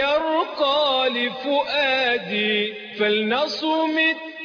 يرقى لفؤادي فلنصم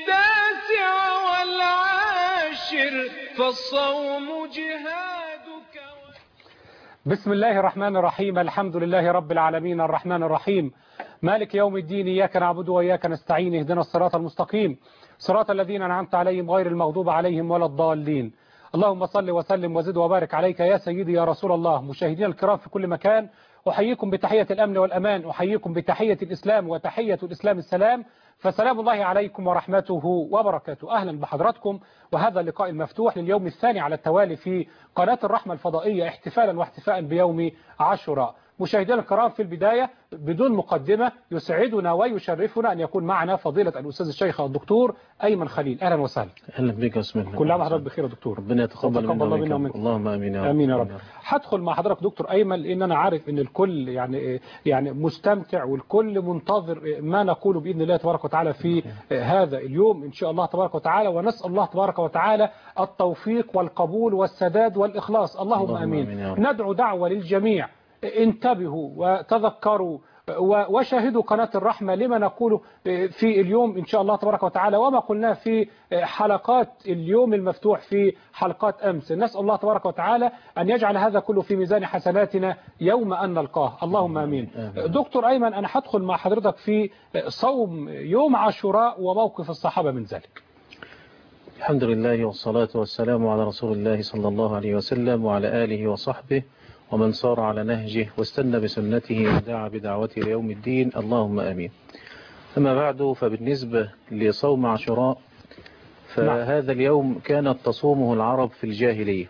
19 فالصوم جهادك. بسم الله الرحمن الرحيم. الحمد لله رب العالمين الرحمن الرحيم مالك يوم الدين. إياك نعبد وإياك نستعين. اهدنا الصراط المستقيم صراط الذين أنعمت عليهم غير المغضوب عليهم ولا الضالين. اللهم صل وسلم وزد وبارك عليك يا سيدي يا رسول الله. مشاهدينا الكرام في كل مكان، أحييكم بتحية الأمن والأمان، أحييكم بتحية الإسلام، وتحية الإسلام السلام، فسلام الله عليكم ورحمته وبركاته. أهلا بحضراتكم، وهذا اللقاء المفتوح لليوم الثاني على التوالي في قناة الرحمة الفضائية احتفالا واحتفاء بيوم عاشوراء. مشاهدينا الكرام، في البداية بدون مقدمة يسعدنا ويشرفنا أن يكون معنا فضيلة الأستاذ الشيخ الدكتور أيمن خليل. أهلا وسهلا. أهلا بك يا بسم الله. كل عام وحضرتك بخير يا دكتور. ربنا يتقبل منا ومنك. اللهم آمين يا رب. آمين يا رب. هدخل مع حضرتك دكتور أيمن، لأن أنا عارف أن الكل يعني مستمتع، والكل منتظر ما نقوله بإذن الله تبارك وتعالى في هذا اليوم إن شاء الله تبارك وتعالى، ونسأل الله تبارك وتعالى التوفيق والقبول والسداد والإخلاص. اللهم آمين. ندعو دعوة للجميع: انتبهوا وتذكروا وشاهدوا قناة الرحمة لما نقوله في اليوم إن شاء الله تبارك وتعالى، وما قلناه في حلقات اليوم المفتوح في حلقات أمس. نسأل الله تبارك وتعالى أن يجعل هذا كله في ميزان حسناتنا يوم أن نلقاه. اللهم آمين. دكتور أيمن، أنا هدخل مع حضرتك في صوم يوم عاشوراء وموقف الصحابة من ذلك. الحمد لله والصلاة والسلام على رسول الله صلى الله عليه وسلم وعلى آله وصحبه ومن صار على نهجه واستنى بسنته ودعا بدعوته ليوم الدين. اللهم آمين. أما بعد، فبالنسبة لصوم عاشوراء، فهذا اليوم كانت تصومه العرب في الجاهلية.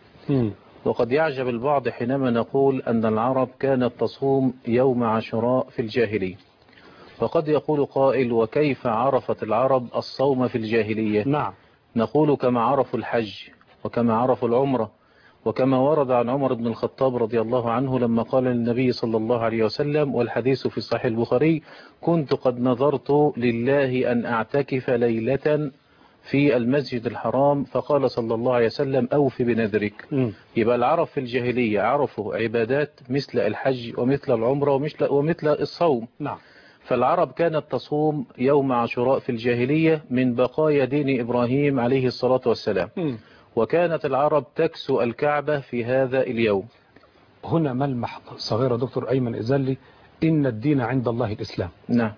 وقد يعجب البعض حينما نقول أن العرب كانت تصوم يوم عاشوراء في الجاهلية، وقد يقول قائل: وكيف عرفت العرب الصوم في الجاهلية؟ نعم. نقول: كما عرفوا الحج، وكما عرفوا العمرة، وكما ورد عن عمر بن الخطاب رضي الله عنه لما قال للنبي صلى الله عليه وسلم، والحديث في صحيح البخاري: كنت قد نظرت لله أن أعتكف ليلة في المسجد الحرام، فقال صلى الله عليه وسلم: أوف بنذرك. يبقى العرب في الجاهلية عرفوا عبادات مثل الحج ومثل العمرة ومثل الصوم. نعم. فالعرب كانت تصوم يوم عاشوراء في الجاهلية من بقايا دين إبراهيم عليه الصلاة والسلام. وكانت العرب تكسو الكعبة في هذا اليوم. هنا ملمح صغير دكتور أيمن إزالي: إن الدين عند الله الإسلام. نعم.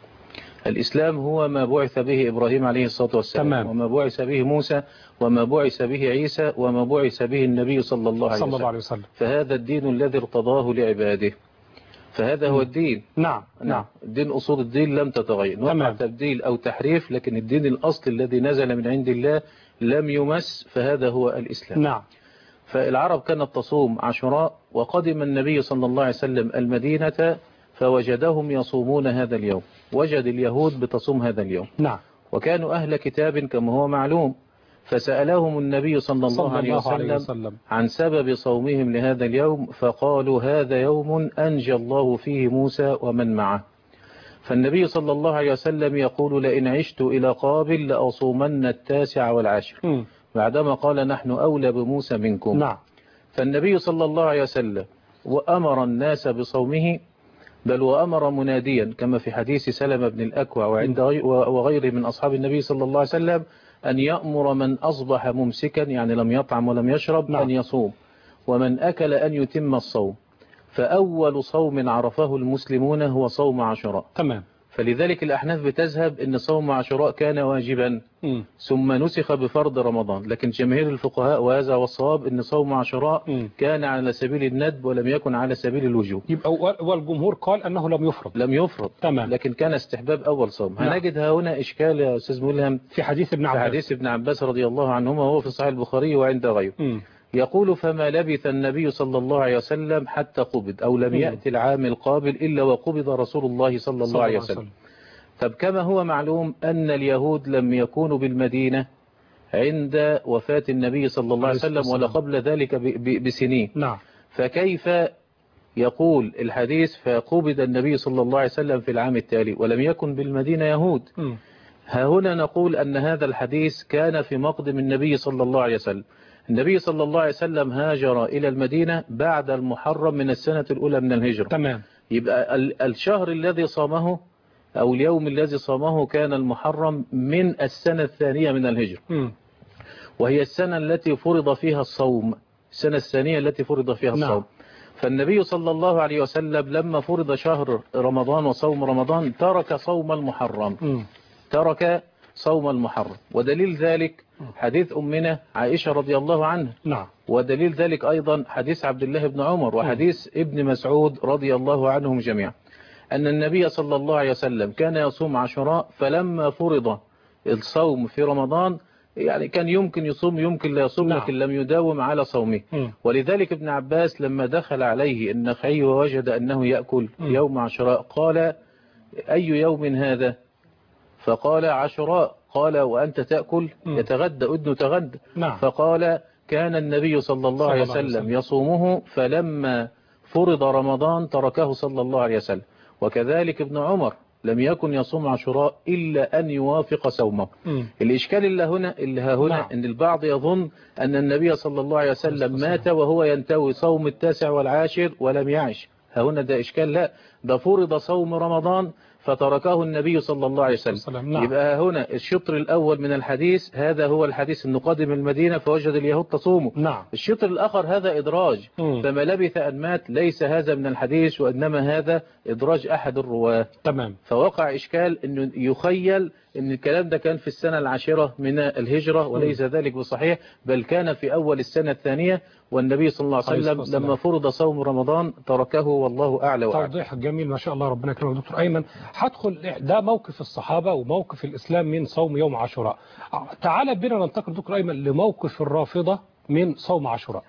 الإسلام هو ما بعث به إبراهيم عليه الصلاة والسلام. تمام. وما بعث به موسى، وما بعث به عيسى، وما بعث به النبي صلى الله عليه وسلم. فهذا الدين الذي ارتضاه لعباده، فهذا هو الدين. نعم. نعم. الدين، أصول الدين لم تتغير، وقع تبديل أو تحريف، لكن الدين الأصل الذي نزل من عند الله لم يمس، فهذا هو الإسلام. نعم. فالعرب كانت تصوم عاشوراء، وقدم النبي صلى الله عليه وسلم المدينة فوجدهم يصومون هذا اليوم، وجد اليهود بتصوم هذا اليوم. نعم. وكانوا أهل كتاب كما هو معلوم، فسألهم النبي صلى الله عليه وسلم عن سبب صومهم لهذا اليوم، فقالوا: هذا يوم أنجى الله فيه موسى ومن معه. فالنبي صلى الله عليه وسلم يقول: لئن عشت إلى قابل لأصومن 19 والعاشر، بعدما قال: نحن أولى بموسى منكم. نعم. فالنبي صلى الله عليه وسلم وأمر الناس بصومه، بل وأمر مناديا كما في حديث سلمة بن الأكوع وغيره من أصحاب النبي صلى الله عليه وسلم أن يأمر من أصبح ممسكا، يعني لم يطعم ولم يشرب، أن يصوم، ومن أكل أن يتم الصوم. فأول صوم عرفه المسلمون هو صوم عاشوراء. تمام. فلذلك الأحناف بتذهب أن صوم عاشوراء كان واجبا ثم نسخ بفرض رمضان، لكن جماهير الفقهاء وهذا والصواب أن صوم عاشوراء كان على سبيل الندب ولم يكن على سبيل الوجوب. يبقى والجمهور قال أنه لم يفرض. تمام. لكن كان استحباب أول صوم. هنجد هنا إشكال يا أستاذ ملهم في حديث ابن عباس رضي الله عنهما، وهو في صحيح البخاري وعند غيره. يقول: فما لبث النبي صلى الله عليه وسلم حتى قبض، أو لم يأتي العام القابل إلا وقبض رسول الله صلى الله عليه وسلم. طب كما هو معلوم أن اليهود لم يكونوا بالمدينة عند وفاة النبي صلى الله عليه وسلم ولا قبل ذلك بسنين. نعم. فكيف يقول الحديث: فقبض النبي صلى الله عليه وسلم في العام التالي ولم يكن بالمدينة يهود؟ ها هنا نقول أن هذا الحديث كان في مقدم النبي صلى الله عليه وسلم. النبي صلى الله عليه وسلم هاجر إلى المدينة بعد المحرم من السنة الأولى من الهجرة. تمام. يبقى الشهر الذي صامه أو اليوم الذي صامه كان المحرم من السنة الثانية من الهجرة، وهي السنة التي فرض فيها الصوم، السنة الثانية التي فرض فيها الصوم. فالنبي صلى الله عليه وسلم لما فرض شهر رمضان وصوم رمضان ترك صوم المحرم، ترك صوم المحرم. ودليل ذلك حديث أمنا عائشة رضي الله عنها، ودليل ذلك أيضا حديث عبد الله بن عمر وحديث ابن مسعود رضي الله عنهم جميعا، أن النبي صلى الله عليه وسلم كان يصوم عاشوراء، فلما فرض الصوم في رمضان يعني كان يمكن يصوم يمكن لا يصوم، لكن لم يداوم على صومه. ولذلك ابن عباس لما دخل عليه النخعي ووجد أنه يأكل يوم عاشوراء قال: أي يوم هذا؟ فقال: عاشوراء. قال: وأنت تأكل؟ يتغدى أدن تغدى. فقال: كان النبي صلى الله عليه وسلم يصومه، فلما فرض رمضان تركه صلى الله عليه وسلم. وكذلك ابن عمر لم يكن يصوم عاشوراء إلا أن يوافق صومه. الإشكال اللي هنا أن البعض يظن أن النبي صلى الله عليه وسلم مات وهو ينتوي صوم التاسع والعاشر ولم يعش. هنا ده إشكال، لا، ده فرض صوم رمضان فتركه النبي صلى الله عليه وسلم. يبقى هنا الشطر الأول من الحديث هذا هو الحديث أنه قادم المدينة فوجد اليهود تصومه. الشطر الآخر هذا إدراج، فما لبث أن مات ليس هذا من الحديث، وإنما هذا إدراج أحد الرواة. فوقع إشكال أنه يخيل أن الكلام ده كان في السنة العاشرة من الهجرة، وليس ذلك بصحيح، بل كان في أول السنة الثانية، والنبي صلى الله عليه وسلم لما فرض صوم رمضان تركه، والله أعلى وأعلم. توضيح جميل ما شاء الله، ربنا يكرمك دكتور أيمن. هدخل ده موقف الصحابة وموقف الإسلام من صوم يوم عاشوراء. تعال بنا ننتقل دكتور أيمن لموقف الرافضة من صوم عاشوراء.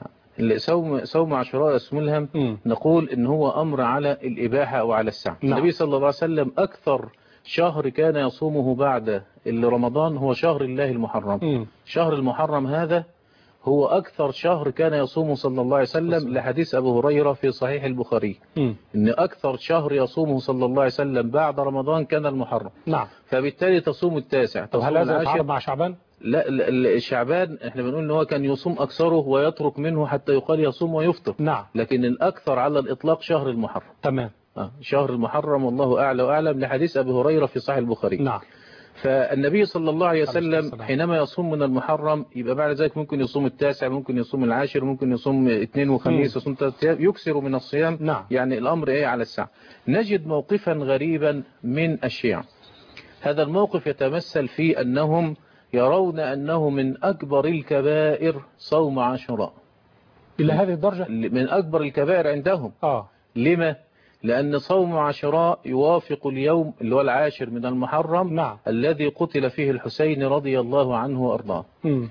صوم عاشوراء اسمه لهم نقول إن هو أمر على الإباحة أو على السعة. النبي صلى الله عليه وسلم أكثر شهر كان يصومه بعد رمضان هو شهر الله المحرم. شهر المحرم هذا هو أكثر شهر كان يصومه صلى الله عليه وسلم، لحديث أبو هريرة في صحيح البخاري إن أكثر شهر يصومه صلى الله عليه وسلم بعد رمضان كان المحرم. فبالتالي تصوم التاسع. طب هل هذا يتعارض مع شعبان؟ لا، شعبان احنا بنقول ان هو كان يصوم أكثره ويترك منه حتى يقال يصوم ويفطر. لكن الأكثر على الإطلاق شهر المحرم. تمام. شهر المحرم، والله أعلى وأعلم، لحديث أبي هريرة في صحيح البخاري. فالنبي صلى الله عليه وسلم حينما يصوم من المحرم يبقى بعد ذلك ممكن يصوم التاسع، ممكن يصوم العاشر، ممكن يصوم اثنين وخميس، يصوم 3 أيام، يكثر من الصيام. يعني الأمر على الساعة. نجد موقفا غريبا من الشيعة. هذا الموقف يتمثل في أنهم يرون أنه من أكبر الكبائر صوم عاشوراء. إلى هذه الدرجة؟ من أكبر الكبائر عندهم. لما؟ لأن صوم عاشوراء يوافق اليوم اللي هو العاشر من المحرم الذي قتل فيه الحسين رضي الله عنه وأرضاه.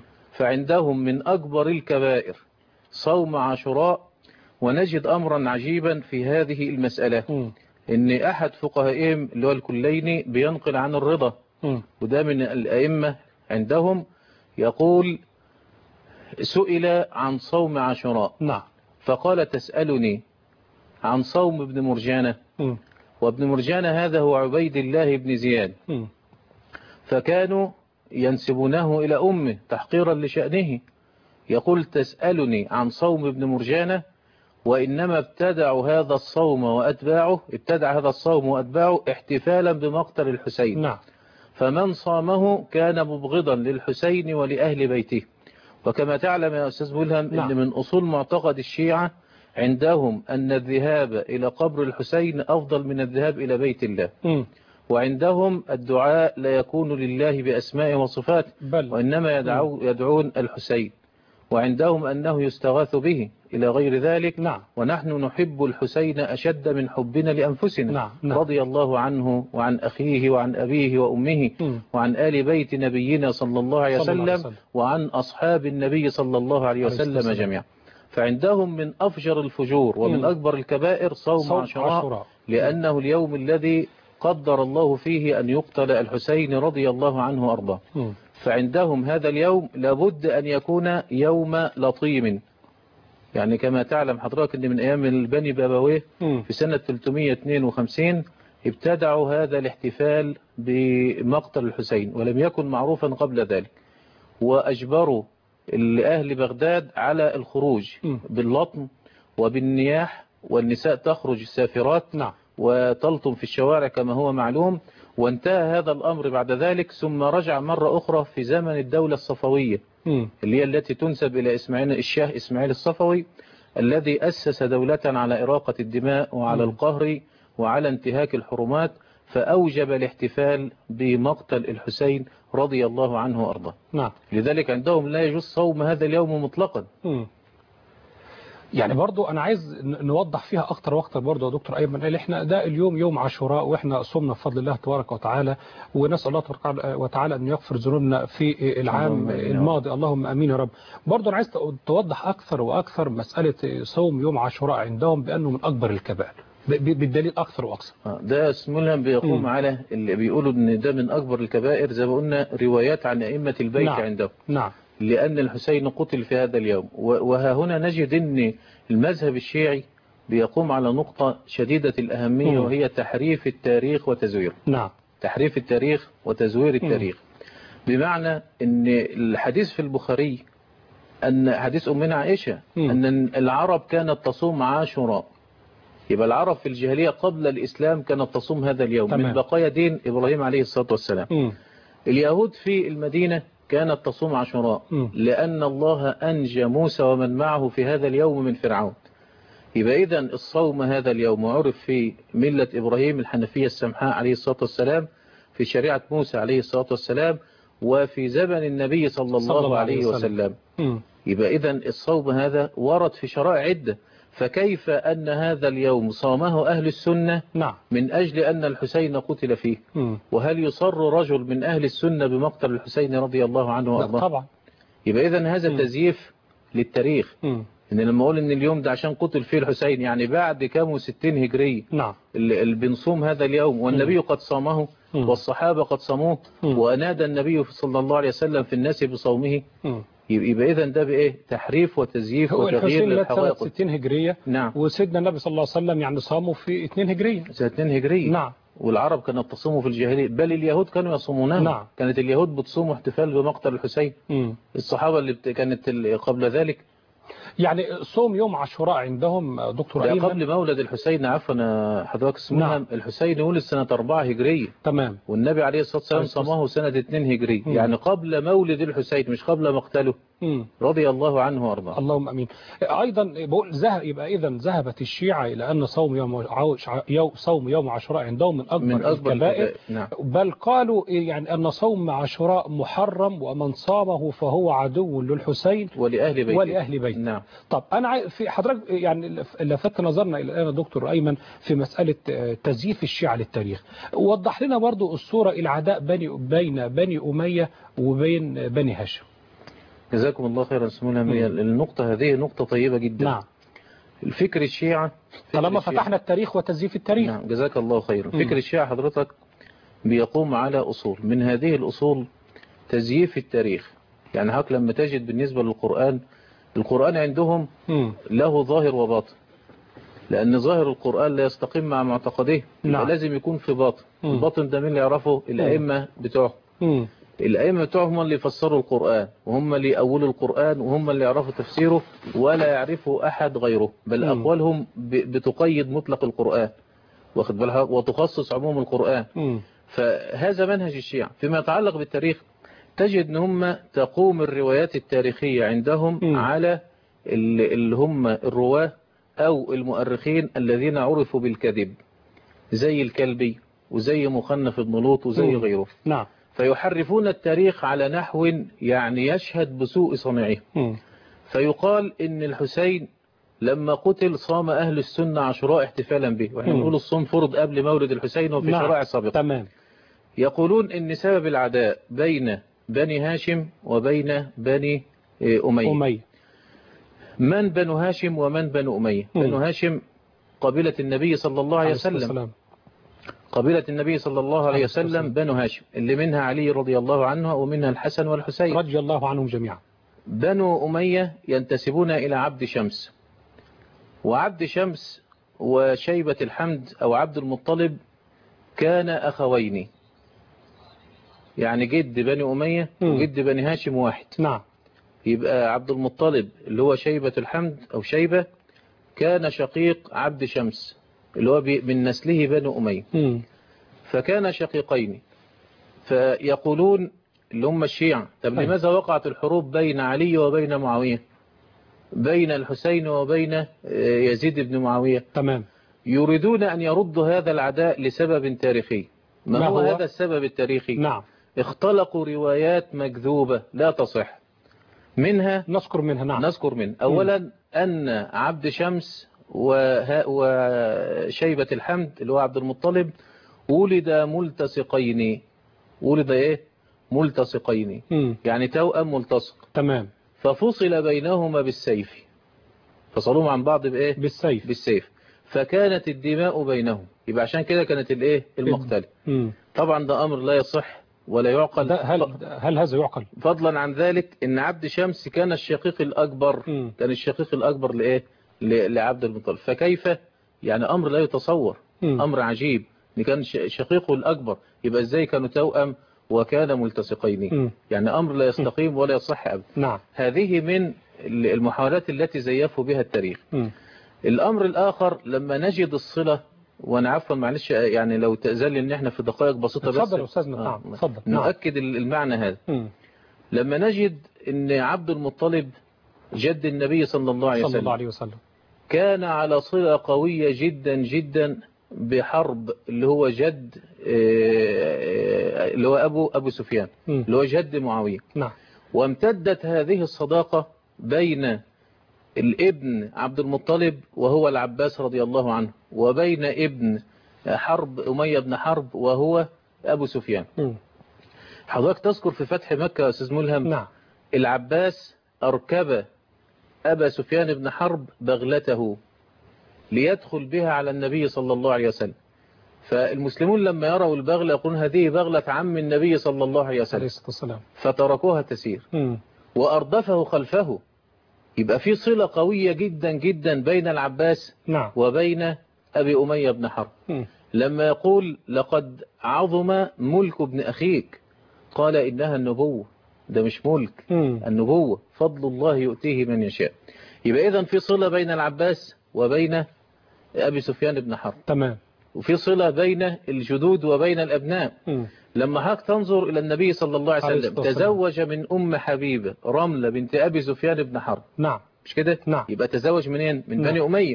فعندهم من أكبر الكبائر صوم عاشوراء. ونجد أمرا عجيبا في هذه المسألة، إن أحد فقهائهم اللي هو الكليني بينقل عن الرضا، وده من الأئمة عندهم، يقول: سئل عن صوم عاشوراء فقال: تسألني عن صوم ابن مرجانة؟ وابن مرجانة هذا هو عبيد الله بن زياد، فكانوا ينسبونه إلى أمه تحقيرا لشأنه. يقول: تسألني عن صوم ابن مرجانة، وإنما ابتدع هذا الصوم وأتباعه احتفالا بمقتل الحسين. فمن صامه كان مبغضا للحسين ولأهل بيته. وكما تعلم يا أستاذ ملهم أن من أصول معتقد الشيعة عندهم أن الذهاب إلى قبر الحسين أفضل من الذهاب إلى بيت الله. وعندهم الدعاء لا يكون لله بأسماء وصفاته، وإنما يدعون الحسين. وعندهم أنه يستغاث به إلى غير ذلك. ونحن نحب الحسين أشد من حبنا لأنفسنا. رضي الله عنه وعن أخيه وعن أبيه وأمه وعن آل بيت نبينا صلى الله عليه وسلم وعن أصحاب النبي صلى الله عليه وسلم جميعا. فعندهم من أفجر الفجور ومن أكبر الكبائر صوم عاشوراء، لأنه اليوم الذي قدر الله فيه أن يقتل الحسين رضي الله عنه وأرضاه. فعندهم هذا اليوم لابد أن يكون يوم لطيم. يعني كما تعلم حضرتك أن من أيام البني بابويه في سنة 352 ابتدعوا هذا الاحتفال بمقتل الحسين، ولم يكن معروفا قبل ذلك. وأجبروا لأهل بغداد على الخروج باللطم وبالنياح، والنساء تخرج سافرات وتلطم في الشوارع كما هو معلوم، وانتهى هذا الأمر بعد ذلك، ثم رجع مرة أخرى في زمن الدولة الصفوية اللي هي التي تنسب إلى الشاه إسماعيل الصفوي، الذي أسس دولة على إراقة الدماء وعلى القهر وعلى انتهاك الحرمات، فأوجب الاحتفال بمقتل الحسين رضي الله عنه وأرضاه. نعم. لذلك عندهم لا يجوز صوم هذا اليوم مطلقا. يعني برضو أنا عايز نوضح فيها أكتر وأكتر برضو يا دكتور أيمن، اللي إحنا ده اليوم يوم عاشوراء، وإحنا صمنا بفضل الله تبارك وتعالى، ونسأل الله تبارك وتعالى أن يغفر ذنوبنا في العام الماضي، اللهم أمين يا رب. برضو أنا عايز توضح أكثر وأكثر مسألة صوم يوم عاشوراء عندهم بأنه من أكبر الكبائر، بالدليل أكثر وأكثر. ده اسمه بيقوم على اللي بيقولوا ان ده من أكبر الكبائر، زي ما قلنا روايات عن أئمة البيت. نعم. عندهم. نعم. لأن الحسين قتل في هذا اليوم، وها هنا نجد أن المذهب الشيعي بيقوم على نقطة شديدة الأهمية، وهي تحريف التاريخ وتزويره. نعم. تحريف التاريخ وتزوير التاريخ. بمعنى أن الحديث في البخاري، أن حديث أمنا عائشة أن العرب كانت تصوم عاشوراء، يبقى العرب في الجاهلية قبل الإسلام كانت تصوم هذا اليوم. تمام. من بقايا دين إبراهيم عليه الصلاة والسلام. اليهود في المدينة كانت تصوم عاشوراء لأن الله أنجى موسى ومن معه في هذا اليوم من فرعون. يبقى إذن الصوم هذا اليوم عرف في ملة إبراهيم الحنفية السمحاء عليه الصلاة والسلام، في شريعة موسى عليه الصلاة والسلام، وفي زمن النبي صلى الله عليه وسلم. يبقى إذن الصوم هذا ورد في شرائع عدة، فكيف أن هذا اليوم صامه أهل السنة من أجل أن الحسين قتل فيه؟ وهل يصر رجل من أهل السنة بمقتل الحسين رضي الله عنه وأرضاه؟ طبعا. يبقى إذن هذا تزييف للتاريخ. إن لما أقول إن اليوم ده عشان قتل فيه الحسين، يعني بعد كام 60 هجرية اللي بنصوم هذا اليوم، والنبي قد صامه والصحابة قد صاموه، وأنادى النبي صلى الله عليه وسلم في الناس بصومه. يبقى إذن ده بإيه؟ تحريف وتزييف وتغيير للحقائق. 60 هجرية. نعم. وسيدنا النبي صلى الله عليه وسلم يعني صاموا في 2 هجرية. 2 هجرية. نعم. والعرب كانت تصوموا في الجاهلية، بل اليهود كانوا يصومونها. نعم. كانت اليهود بتصوم احتفال بمقتل الحسين. الصحابة اللي كانت قبل ذلك، يعني صوم يوم عاشوراء عندهم دكتور أيمن قبل مولد الحسين. عفوا حضرتك اسمها. نعم. الحسين ولد سنة 4 هجرية. تمام. والنبي عليه الصلاة والسلام صامه سنة 2 هجرية. يعني قبل مولد الحسين، مش قبل مقتله. رضي الله عنه وارضاه. اللهم امين. ايضا بقول يبقى اذا ذهبت الشيعة الى ان صوم يوم عاشوراء عندهم من اكبر الكبائر. نعم. بل قالوا يعني ان صوم عاشوراء محرم، ومن صامه فهو عدو للحسين ولأهل بيته. نعم. طب انا في حضرتك يعني لفت نظرنا الى الان دكتور ايمن في مسألة تزييف الشيعة للتاريخ. وضح لنا برضو الصورة العداء بين بني أمية وبين بني هاشم. جزاكم الله خيرا. سمونا النقطة هذه نقطة طيبة جدا. نعم. الفكر الشيعة طالما فتحنا التاريخ وتزييف التاريخ. نعم. جزاك الله خيرا. فكر الشيعة حضرتك بيقوم على أصول، من هذه الأصول تزييف التاريخ. يعني حضرتك لما تجد بالنسبة للقرآن، القرآن عندهم له ظاهر وباطن، لأن ظاهر القرآن لا يستقيم مع معتقده. نعم. لازم يكون في باطن. الباطن ده مين اللي يعرفه؟ الأئمة بتوعهم. الأئمة بتوعهم اللي يفسروا القرآن، وهم اللي يأولوا القرآن، وهم اللي يعرفوا تفسيره، ولا يعرفه أحد غيره. بل أقوالهم بتقيد مطلق القرآن، واخد بالها، وتخصص عموم القرآن. فهذا منهج الشيعة. فيما يتعلق بالتاريخ، تجد ان هم تقوم الروايات التاريخية عندهم على اللي هم الرواة أو المؤرخين الذين عرفوا بالكذب، زي الكلبي وزي مخنف بن لوط وزي غيره. نعم. فيحرفون التاريخ على نحو يعني يشهد بسوء صنيعه. فيقال إن الحسين لما قتل صام أهل السنة عاشوراء احتفالا به، وإحنا نقول الصوم فرض قبل مولد الحسين وفي شرائع سابقة. تمام. يقولون إن سبب العداء بين بني هاشم وبين بني أمية. من بنو هاشم ومن بنو أمية؟ بنو هاشم قبيلة النبي صلى الله عليه وسلم. قبيلة النبي صلى الله عليه وسلم بنو هاشم، اللي منها علي رضي الله عنه ومنها الحسن والحسين رضي الله عنهم جميعا. بنو أمية ينتسبون إلى عبد شمس، وعبد شمس وشيبة الحمد أو عبد المطلب كان أخوين، يعني جد بني أمية وجد بني هاشم واحد. نعم. يبقى عبد المطلب اللي هو شيبة الحمد أو شيبة كان شقيق عبد شمس اللي هو من نسله بنو أمية. فكان شقيقين، فيقولون اللي هم الشيعة طب لماذا وقعت الحروب بين علي وبين معاوية، بين الحسين وبين يزيد بن معاوية؟ تمام. يريدون أن يردوا هذا العداء لسبب تاريخي. ما هو هذا السبب التاريخي؟ نعم. اختلقوا روايات مكذوبة لا تصح، منها نذكر منها. نعم. نذكر منها أولا أن عبد شمس وشيبة الحمد اللي هو عبد المطلب ولد ملتصقين. ولد ايه؟ ملتصقين. يعني توأم ملتصق. تمام. ففصل بينهما بالسيف، فصلوهم عن بعض بايه؟ بالسيف. فكانت الدماء بينهم، يبقى عشان كده كانت الايه؟ المقتله. طبعا ده امر لا يصح ولا يعقل. هل هذا يعقل؟ فضلا عن ذلك ان عبد شمس كان الشقيق الاكبر. كان الشقيق الاكبر لايه؟ لعبد المطلب. فكيف يعني؟ امر لا يتصور. امر عجيب ان كان شقيقه الاكبر، يبقى ازاي كانوا توأم وكان ملتصقين؟ يعني امر لا يستقيم ولا يصح ابدا. نعم. هذه من المحاولات التي زيفوا بها التاريخ. الامر الاخر لما نجد الصلة، وانا عفوا معلش يعني لو تأذن لي ان احنا في دقائق بسيطة بس اتفضل استاذنا. نعم اتفضل. نؤكد المعنى هذا. لما نجد ان عبد المطلب جد النبي صلى الله عليه وسلم كان على صلة قوية جدا جدا بحرب اللي هو جد اللي هو أبو سفيان اللي هو جد معاوية. نعم. وامتدت هذه الصداقة بين الابن عبد المطلب وهو العباس رضي الله عنه، وبين ابن حرب أمية بن حرب وهو أبو سفيان. حضرتك تذكر في فتح مكة يا أستاذ ملهم. نعم. العباس أركب أبا سفيان بن حرب بغلته ليدخل بها على النبي صلى الله عليه وسلم. فالمسلمون لما يروا البغلة يقولون هذه بغلة عم النبي صلى الله عليه وسلم، فتركوها تسير وأردفه خلفه. يبقى في صلة قوية جدا جدا بين العباس نعم. وبين أبي أمية بن حرب. لما يقول لقد عظم ملك ابن أخيك، قال إنها النبوة. ده مش ملك، النبوة فضل الله يؤتيه من يشاء. يبقى إذن في صلة بين العباس وبين أبي سفيان بن حرب. تمام. وفي صلة بين الجدود وبين الأبناء. لما هاك تنظر إلى النبي صلى الله عليه وسلم تزوج من أم حبيبة رملة بنت أبي سفيان بن حرب. نعم. مش كده؟ نعم. يبقى تزوج منين؟ من بني أمية.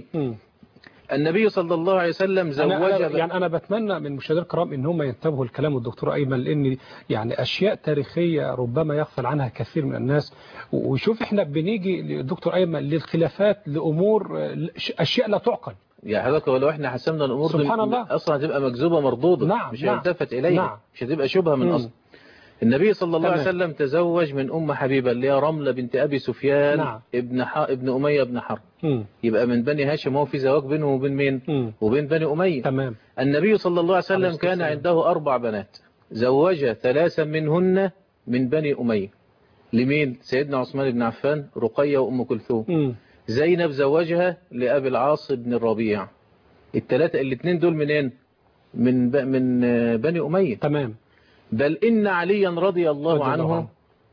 النبي صلى الله عليه وسلم زوج. أنا بتمنى من المشاهدين الكرام إن هم ينتبهوا لكلام الدكتور أيمن، لأن يعني أشياء تاريخية ربما يغفل عنها كثير من الناس. وشوف إحنا بنيجي للدكتور أيمن للخلافات لأمور أشياء لا تعقل. يا حضرتك ولو احنا حسمنا الأمور سبحان الله أصلا هتبقى مكذوبة مردودة. نعم. مش هيلتفت إليها. نعم. مش هتبقى شبهة من أصل. النبي صلى الله عليه وسلم تزوج من أم حبيبة اللي هي رملة بنت أبي سفيان. نعم. ابن أمية بن حرب. يبقى من بني هاشم، هو في زواج بينه وبين مين؟ وبين بني أمية. تمام. النبي صلى الله عليه وسلم كان عنده 4 بنات، زوج 3 منهن من بني أمية. لمين؟ سيدنا عثمان بن عفان، رقية وأم كلثوم. زينب زوجها لأبي العاص بن الربيع. الاثنين دول منين؟ من بني أمية. تمام. بل إن عليا رضي الله عنه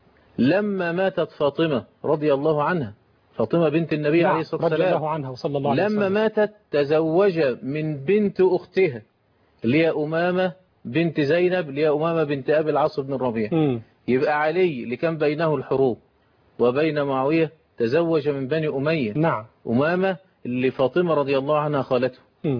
لما ماتت فاطمة رضي الله عنها، فاطمة بنت النبي عليه الصلاة والسلام رضي الله عنها وصلى الله عليه وسلم، لما ماتت تزوج من بنت أختها اللي هي أمامة بنت زينب اللي هي أمامة بنت أبي العاص بن الربيع. يبقى علي اللي كان بينه الحروب وبين معاوية تزوج من بني أمية. نعم. أمامة اللي فاطمة رضي الله عنها خالته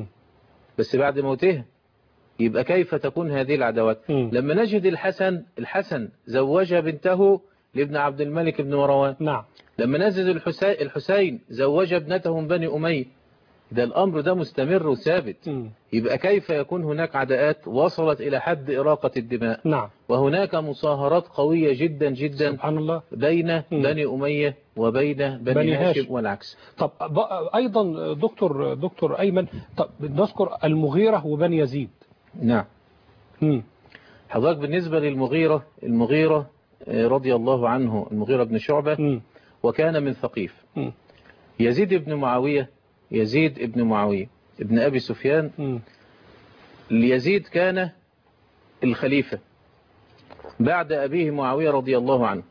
بس بعد موتها. يبقى كيف تكون هذه العداوات؟ لما نجد الحسن زوج بنته لابن عبد الملك بن مروان. نعم. لما نجد الحسين زوج ابنته من بني أمية. ده الأمر ده مستمر وثابت. يبقى كيف يكون هناك عداءات وصلت إلى حد إراقة الدماء؟ نعم. وهناك مصاهرات قوية جدا جدا سبحان الله بين بني أمية وبين بني هاشم والعكس. طب أيضا دكتور أيمن، طب نذكر المغيرة وبني يزيد. نعم. حضرتك بالنسبة المغيرة رضي الله عنه، المغيرة بن شعبة، وكان من ثقيف. يزيد ابن معاوية ابن أبي سفيان. يزيد كان الخليفة بعد أبيه معاوية رضي الله عنه،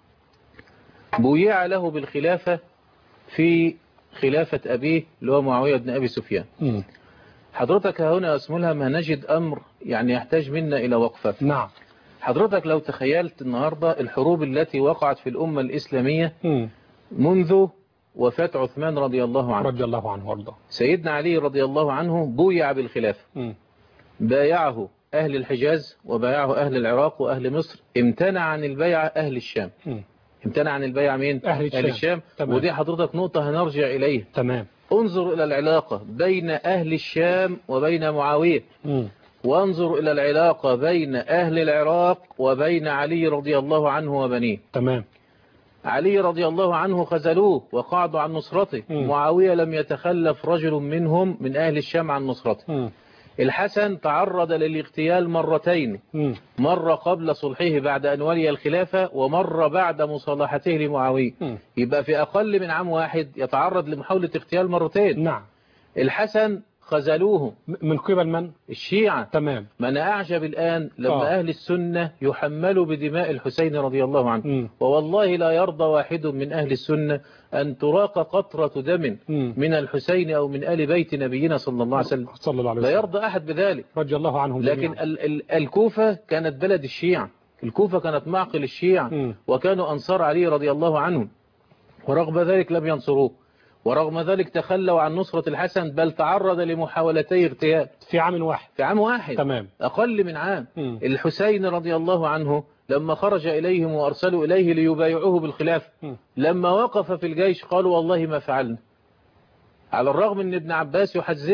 بويع له بالخلافة في خلافة أبيه اللي هو معاوية بن أبي سفيان. حضرتك هنا أسملها نجد أمر يعني يحتاج منا إلى وقفة. نعم. حضرتك لو تخيلت النهاردة الحروب التي وقعت في الأمة الإسلامية منذ وفاة عثمان رضي الله عنه، رضي الله عنه وارضاه، سيدنا علي رضي الله عنه بويع بالخلافة، بايعه أهل الحجاز وبايعه أهل العراق وأهل مصر، امتنع عن البيعة أهل الشام. امتنع عن البيعة مين؟ أهل الشام. ودي حضرتك نقطة هنرجع إليه. تمام. انظر إلى العلاقة بين أهل الشام وبين معاوية، وانظر إلى العلاقة بين أهل العراق وبين علي رضي الله عنه وبنيه. تمام. علي رضي الله عنه خذلوه وقعدوا عن نصرته. معاوية لم يتخلف رجل منهم من أهل الشام عن نصرته. الحسن تعرض للاغتيال مرتين، مرة قبل صلحه بعد أن ولي الخلافة، ومرة بعد مصالحته لمعاوية. يبقى في أقل من عام واحد يتعرض لمحاولة اغتيال مرتين. نعم. الحسن خذلوه من قبل من؟ الشيعة. تمام. ما أنا أعجب الآن لما أهل السنة يحملوا بدماء الحسين رضي الله عنه. ووالله لا يرضى واحد من أهل السنة أن تراق قطرة دم من الحسين أو من آل بيت نبينا صلى الله عليه وسلم. لا يرضى أحد بذلك رضي الله عنهم جميعا. لكن الكوفة كانت بلد الشيعة، الكوفة كانت معقل الشيعة، وكانوا أنصار علي رضي الله عنهم، ورغم ذلك لم ينصروه، ورغم ذلك تخلوا عن نصرة الحسن، بل تعرض لمحاولتي اغتيال في عام واحد. في عام واحد. تمام. أقل من عام. الحسين رضي الله عنه لما خرج إليهم وأرسلوا إليه ليبايعوه بالخلافة، لما وقف في الجيش قالوا والله ما فعلنا، على الرغم أن ابن عباس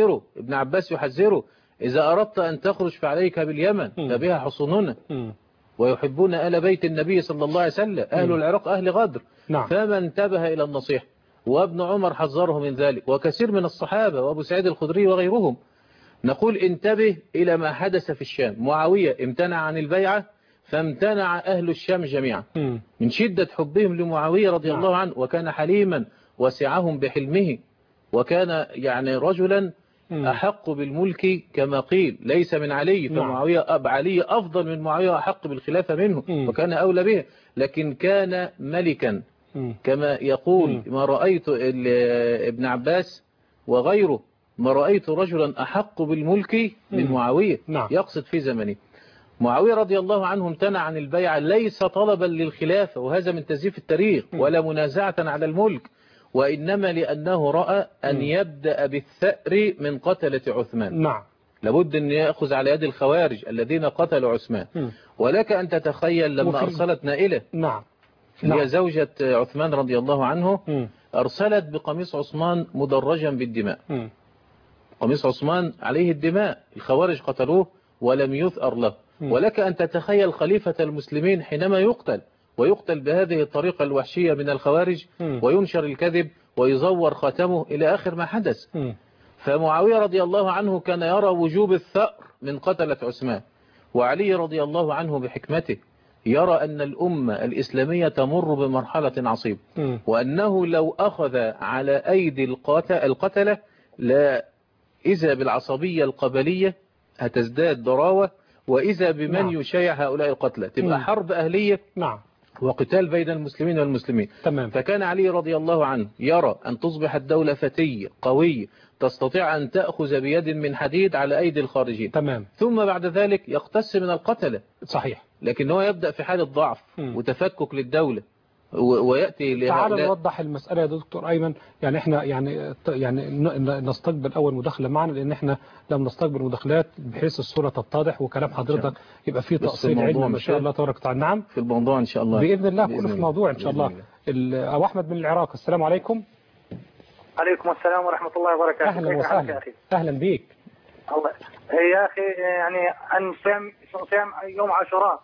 يحذره إذا أردت أن تخرج فعليك باليمن فبها حصوننا، ويحبون آل بيت النبي صلى الله عليه وسلم، أهل العراق أهل غدر. نعم. فما انتبه إلى النصيحة، وابن عمر حذره من ذلك، وكثير من الصحابة وأبو سعيد الخدري وغيرهم. نقول انتبه إلى ما حدث في الشام. معاوية امتنع عن البيعة فامتنع أهل الشام جميعا من شدة حبهم لمعاوية رضي الله عنه، وكان حليما وسعهم بحلمه، وكان يعني رجلا أحق بالملك كما قيل، ليس من علي، فمعاوية علي أفضل من معاوية وأحق بالخلافة منه، وكان أولى به، لكن كان ملكا كما يقول. ما رأيت ابن عباس وغيره، ما رأيت رجلا أحق بالملك من معاوية. يقصد في زمنه. معاوية رضي الله عنه امتنع عن البيعة ليس طلبا للخلافة، وهذا من تزييف التاريخ، ولا منازعة على الملك، وإنما لأنه رأى أن يبدأ بالثأر من قتلة عثمان. نعم. لابد أن يأخذ على يد الخوارج الذين قتلوا عثمان. ولك أن تتخيل لما أرسلت نائلة، هي زوجة عثمان رضي الله عنه، أرسلت بقميص عثمان مدرجا بالدماء. قميص عثمان عليه الدماء، الخوارج قتلوه ولم يثأر له. ولك أن تتخيل خليفة المسلمين حينما يقتل بهذه الطريقة الوحشية من الخوارج، وينشر الكذب ويزور خاتمه إلى آخر ما حدث. فمعاوية رضي الله عنه كان يرى وجوب الثأر من قتلة عثمان، وعلي رضي الله عنه بحكمته يرى أن الأمة الإسلامية تمر بمرحلة عصيبة، وأنه لو أخذ على أيدي القتلة لا إذا بالعصبية القبلية هتزداد ضراوة، وإذا بمن يشيع هؤلاء القتلة تبقى حرب أهلية وقتال بين المسلمين والمسلمين. فكان علي رضي الله عنه يرى أن تصبح الدولة فتية قوية تستطيع أن تأخذ بيد من حديد على أيدي الخارجين. ثم بعد ذلك يقتص من القتلة. صحيح. لكن هو يبدأ في حالة ضعف وتفكك للدولة ويأتي لهؤلاء. تعال نوضح المسألة يا دكتور أيمن. يعني احنا يعني نستقبل أول مداخلة معنا، لأن احنا لم نستقبل مداخلات بحيث الصورة تتضح وكلام حضرتك يبقى فيه تأصيل علمي ما شاء الله تبارك وتعالى. نعم في الموضوع إن شاء الله بإذن الله، كله في الموضوع إن شاء الله. أبو أحمد من العراق، السلام عليكم. عليكم السلام ورحمة الله وبركاته. أهلا وسهلا. أهلا بيك. الله يا أخي، يعني عن صيام يوم عاشوراء،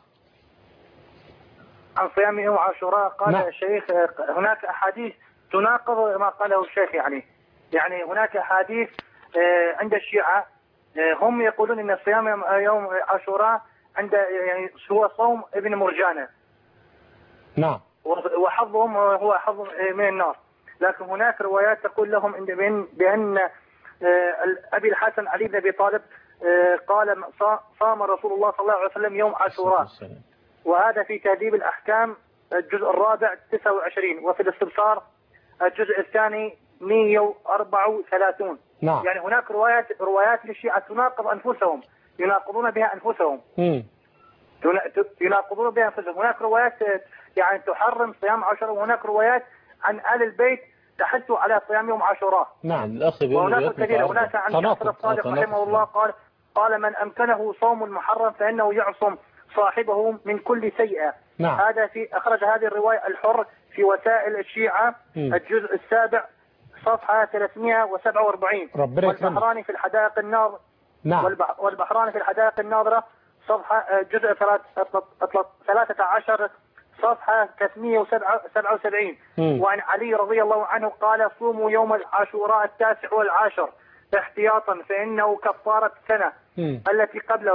عن صيام يوم عاشوراء قال الشيخ هناك أحاديث تناقض ما قاله الشيخ. يعني هناك أحاديث عند الشيعة هم يقولون أن صيام يوم عاشوراء عند يعني هو صوم ابن مرجانة. نعم. وحظهم هو حظ من النار. لكن هناك روايات تقول لهم بأن أبي الحسن علي بن أبي طالب قال صام رسول الله صلى الله عليه وسلم يوم عاشوراء، وهذا في تهذيب الأحكام الجزء الرابع 29، وفي الاستبصار الجزء الثاني 134. نعم. يعني هناك روايات للشيعة تناقض أنفسهم، يناقضون بها أنفسهم. يناقضون بها أنفسهم. هناك روايات يعني تحرم صيام عاشوراء، وهناك روايات عن آل البيت تحث على صيام يوم عاشوراء. نعم. الأخ بيقول وهناك دليل، هناك عن جعفر الصادق رحمه الله قال من أمكنه صوم المحرم فإنه يعصم صاحبه من كل سيئة. نعم. هذا أخرج هذه الرواية الحر في وسائل الشيعة الجزء 7 صفحة 347. ربنا يكرمك. والبحراني في الحدائق الناظرة. نعم. والبحراني في الحدائق الناظرة صفحة جزء 13 صفحة 377. وعن علي رضي الله عنه قال صوموا يوم العاشوراء 9 و10 احتياطا فإنه كفارة السنة التي قبله،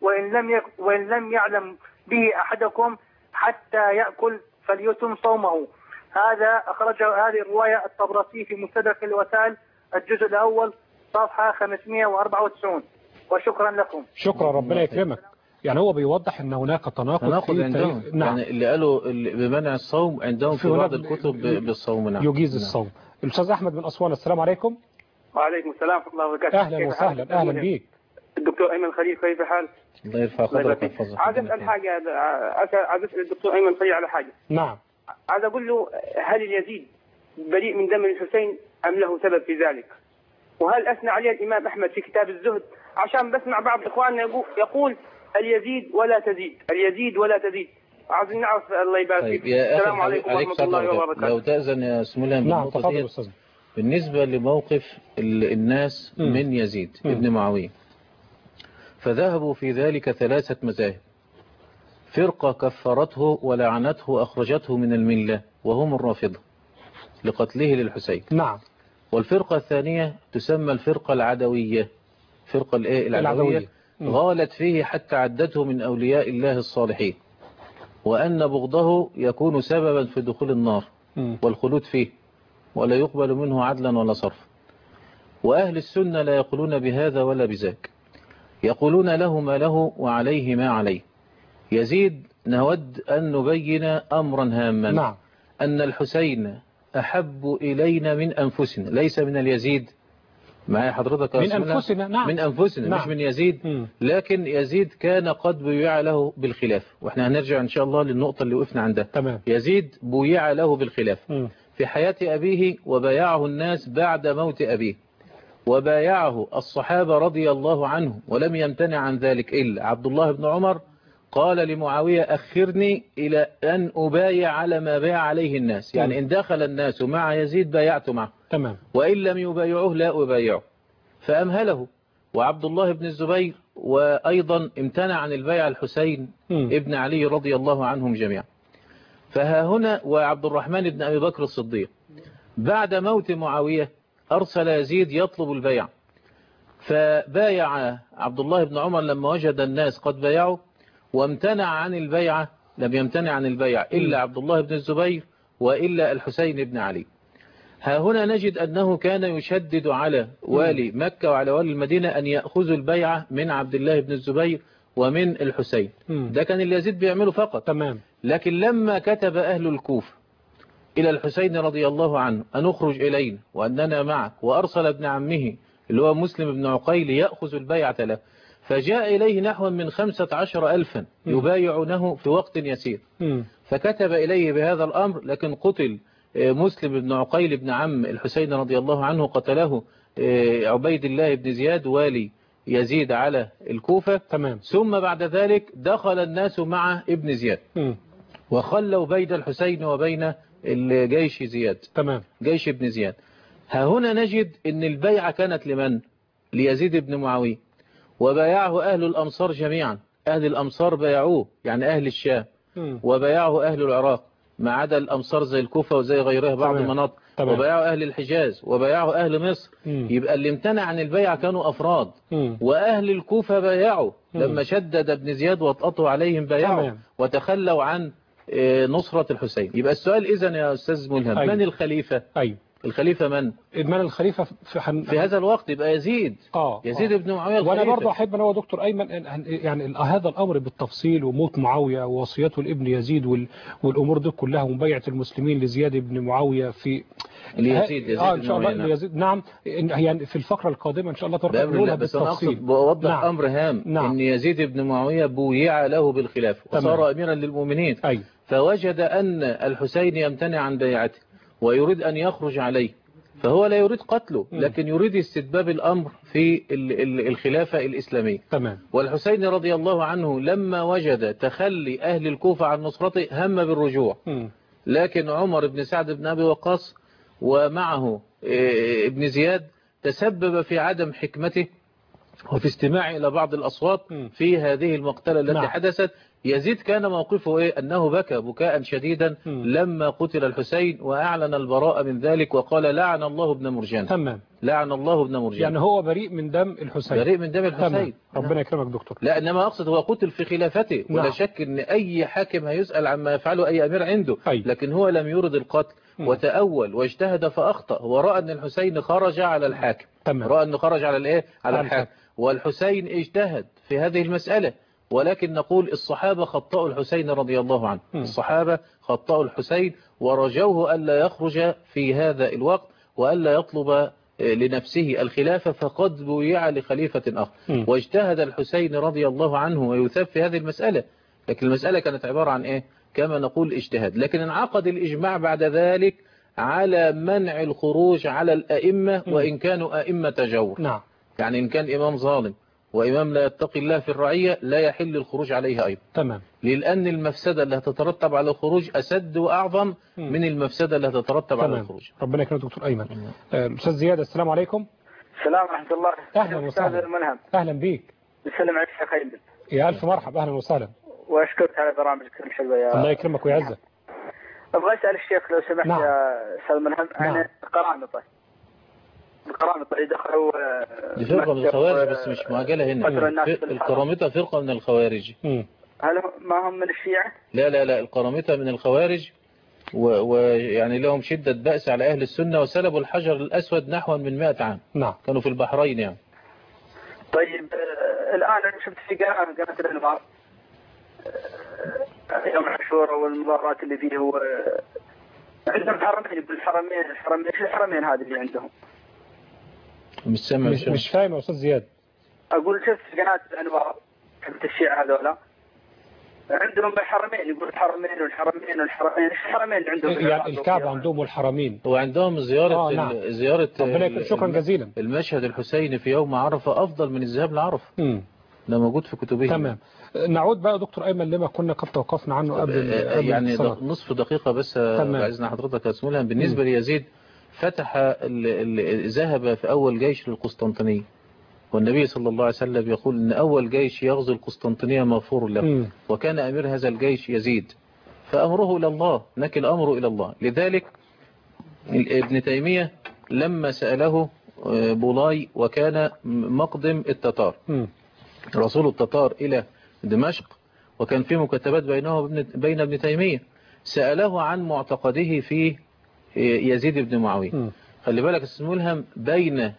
وإن لم يعلم به أحدكم حتى يأكل فليتم صومه. هذا أخرجه هذه الرواية الطبرسي في مستدرك الوسائل الجزء الأول صفحة 594. وشكرا لكم. شكرا، ربنا يكرمك. يعني هو بيوضح ان هناك تناقض في عندهم. نعم. يعني اللي قالوا بمنع الصوم عندهم في بعض الكتب بالصوم. نعم. يجيز الصوم. الأستاذ أحمد من أسوان، السلام عليكم. وعليكم السلام ورحمة الله وبركاته. أهلا وسهلا. أهلا بيك الدكتور أيمن خليل، كيف الحال؟ الله يرفع قدرك ويحفظك. عايز أسأل حاجة، عايز أسأل الدكتور أيمن خليل على حاجة. نعم. عايز أقول له هل اليزيد بريء من دم الحسين أم له سبب في ذلك؟ وهل أثنى عليه الإمام أحمد في كتاب الزهد؟ عشان بسمع بعض إخواننا يقول اليزيد ولا تزيد، اليزيد ولا تزيد. عايزين نعرف. الله يبارك فيك. السلام عليكم ورحمة الله وبركاته. لو تأذن يا سمولان. نعم تفضل أستاذ. بالنسبة لموقف الناس من يزيد ابن معاوية، فذهبوا في ذلك 3 مذاهب. فرقة كفرته ولعنته أخرجته من الملة وهم الرافضة لقتله للحسين. نعم. والفرقة الثانية تسمى الفرقة العدوية، فرقة العدوية غالت فيه حتى عدته من أولياء الله الصالحين، وأن بغضه يكون سببا في دخول النار والخلود فيه ولا يقبل منه عدلا ولا صرف. وأهل السنة لا يقولون بهذا ولا بذاك، يقولون له ما له وعليه ما عليه. يزيد نود أن نبين أمرا هاما. نعم. أن الحسين أحب إلينا من أنفسنا، ليس من اليزيد. معي حضرتك من أنفسنا. نعم. من أنفسنا. نعم. مش من يزيد. لكن يزيد كان قد بويع له بالخلاف، وإحنا هنرجع إن شاء الله للنقطة اللي وقفنا عندها. تمام. يزيد بويع له بالخلاف في حياة أبيه، وبايعه الناس بعد موت أبيه، وبايعه الصحابة رضي الله عنهم، ولم يمتنع عن ذلك إلا عبد الله بن عمر. قال لمعاوية أخرني إلى أن أبايع على ما بايع عليه الناس، يعني إن دخل الناس مع يزيد بايعت معه. تمام. وإن لم يبايعوه لا أبايعه، فأمهله. وعبد الله بن الزبير وأيضا امتنع عن البيع الحسين ابن علي رضي الله عنهم جميعا. فها هنا وعبد الرحمن بن أبي بكر الصديق بعد موت معاوية أرسل يزيد يطلب البيع، فبايع عبد الله بن عمر لما وجد الناس قد بايعوا، وامتنع عن البيعة. لم يمتنع عن البيع إلا عبد الله بن الزبير وإلا الحسين بن علي. ها هنا نجد أنه كان يشدد على والي مكة وعلى والي المدينة أن يأخذوا البيعة من عبد الله بن الزبير ومن الحسين. ده كان اليزيد بيعمله فقط. تمام. لكن لما كتب أهل الكوفة إلى الحسين رضي الله عنه أن اخرج إلينا وأننا معك، وأرسل ابن عمه اللي هو مسلم بن عقيل يأخذ البيعة له، فجاء إليه نحو من 15,000 يبايعونه في وقت يسير. فكتب إليه بهذا الأمر، لكن قتل مسلم بن عقيل بن عم الحسين رضي الله عنه، قتله عبيد الله بن زياد والي يزيد على الكوفة. تمام. ثم بعد ذلك دخل الناس مع ابن زياد وخلوا بين الحسين وبين الجيش زياد. تمام. جيش ابن زياد. ها هنا نجد ان البيعة كانت لمن؟ ليزيد بن معاوية، وبايعه أهل الأمصار جميعا. أهل الأمصار بايعوه، يعني أهل الشام، وبايعه أهل العراق ما عدا الأمصار زي الكوفة وزي غيرها بعض المناطق، وبايعه أهل الحجاز، وبايعه أهل مصر. يبقى اللي امتنع عن البيعة كانوا أفراد. وأهل الكوفة بايعوا لما شدد ابن زياد وطأته عليهم بايعوا وتخلوا عن نصرة الحسين. يبقى السؤال إذن يا أستاذ ملهم، من الخليفة؟ الخليفة من الخليفة في هذا الوقت يبقى يزيد. يزيد بن معاوية الخليفة. وانا برضه احب ان هو دكتور ايمن يعني هذا الامر بالتفصيل وموت معاوية ووصيته لابن يزيد والامور دي كلها ومبايعة المسلمين لزياد بن معاوية في يزيد ان شاء الله ليزيد. نعم يعني في الفقرة القادمة ان شاء الله نقولها بس انا اقصد بوضح امر هام. ان يزيد بن معاوية بويع له بالخلافة وصار اميرا للمؤمنين. فوجد ان الحسين يمتنع عن بيعته ويريد ان يخرج عليه، فهو لا يريد قتله لكن يريد استتباب الأمر في الخلافة الإسلامية. تمام. والحسين رضي الله عنه لما وجد تخلي أهل الكوفة عن نصرته هم بالرجوع. لكن عمر بن سعد بن أبي وقاص ومعه ابن زياد تسبب في عدم حكمته وفي استماع إلى بعض الأصوات في هذه المقتلة التي حدثت. يزيد كان موقفه أنه بكى بكاء شديدا لما قتل الحسين وأعلن البراءة من ذلك وقال لعن الله ابن مرجان. تمام. لعن الله ابن مرجان. يعني هو بريء من دم الحسين. بريء من دم الحسين. ربنا يكرمك دكتور. لا إنما أقصد هو قتل في خلافته. ولا شك أن أي حاكم هيسأل عما يفعله أي أمير عنده. لكن هو لم يرد القتل وتأول واجتهد فأخطأ. هو رأى أن الحسين خرج على الحاكم. رأى أنه خرج على الإيه؟ على الحاكم. والحسين اجتهد في هذه المسألة. ولكن نقول الصحابة خطأوا الحسين رضي الله عنه. الصحابة خطأوا الحسين ورجوه ألا يخرج في هذا الوقت وألا يطلب لنفسه الخلافة فقد بويع لخليفة آخر. واجتهد الحسين رضي الله عنه ويثاب في هذه المسألة. لكن المسألة كانت عبارة عن إيه؟ كما نقول اجتهاد. لكن انعقد الإجماع بعد ذلك على منع الخروج على الأئمة وإن كانوا أئمة جور. يعني إن كان إمام ظالم وإمام لا يتقي الله في الرعية لا يحل الخروج عليه أيضا. تمام. لأن المفسدة اللي هتترتب على الخروج أسد وأعظم من المفسدة اللي هتترتب على الخروج. ربنا يكرمك دكتور أيمن. الأستاذ زياد السلام عليكم. السلام ورحمة الله. أهلا وسهلا. أهلا بيك. نسلم عليك يا خالد. يا ألف مرحبا. أهلا وسهلا. وأشكرك على برامجك الحلوة يا الله يكرمك ويعزك. أبغى أسأل الشيخ لو سمحت يا أستاذ منهم عن القرامطة. القرامطة اللي دخلوا دي فرقة من الخوارج بس مش معجلة هنا. القرامطة فرقة من الخوارج. هل ما هم من الشيعة؟ لا القرامطة من الخوارج ويعني لهم شدة بأس على أهل السنة وسلبوا الحجر الأسود نحو من 100 عام. كانوا في البحرين يعني. طيب الآن أنا شفت في قناة الأنوار يوم عاشوراء والمظاهرات اللي فيه عندهم حرمين الحرمين هذه اللي عندهم. مش فاهم يا أستاذ زياد. أقول شفت في قناة الأنوار شفت الشيعة هذولا عندهم الحرمين يقول الحرمين ايش الحرمين اللي عندهم؟ يعني الكعبة عندهم والحرمين. وعندهم زيارة زيارة شكرا جزيلا. المشهد الحسيني في يوم عرفة أفضل من الذهاب لعرفة. ده موجود في كتبهم. تمام. نعود بقى دكتور أيمن لما كنا قد توقفنا عنه قبل يعني نصف دقيقة بس بعزنا حضرتك أسمولها. بالنسبة ليزيد فتح ذهب في أول جيش للقسطنطينية والنبي صلى الله عليه وسلم يقول أن أول جيش يغزو القسطنطينية مغفور له وكان أمير هذا الجيش يزيد فأمره إلى الله نكل أمره إلى الله. لذلك ابن تيمية لما سأله بولاي وكان مقدم التتار رسول التتار إلى دمشق وكان في مكتبات بينه وبين ابن تيمية سأله عن معتقده في يزيد بن معاوية. خلي بالك اسمولهم بين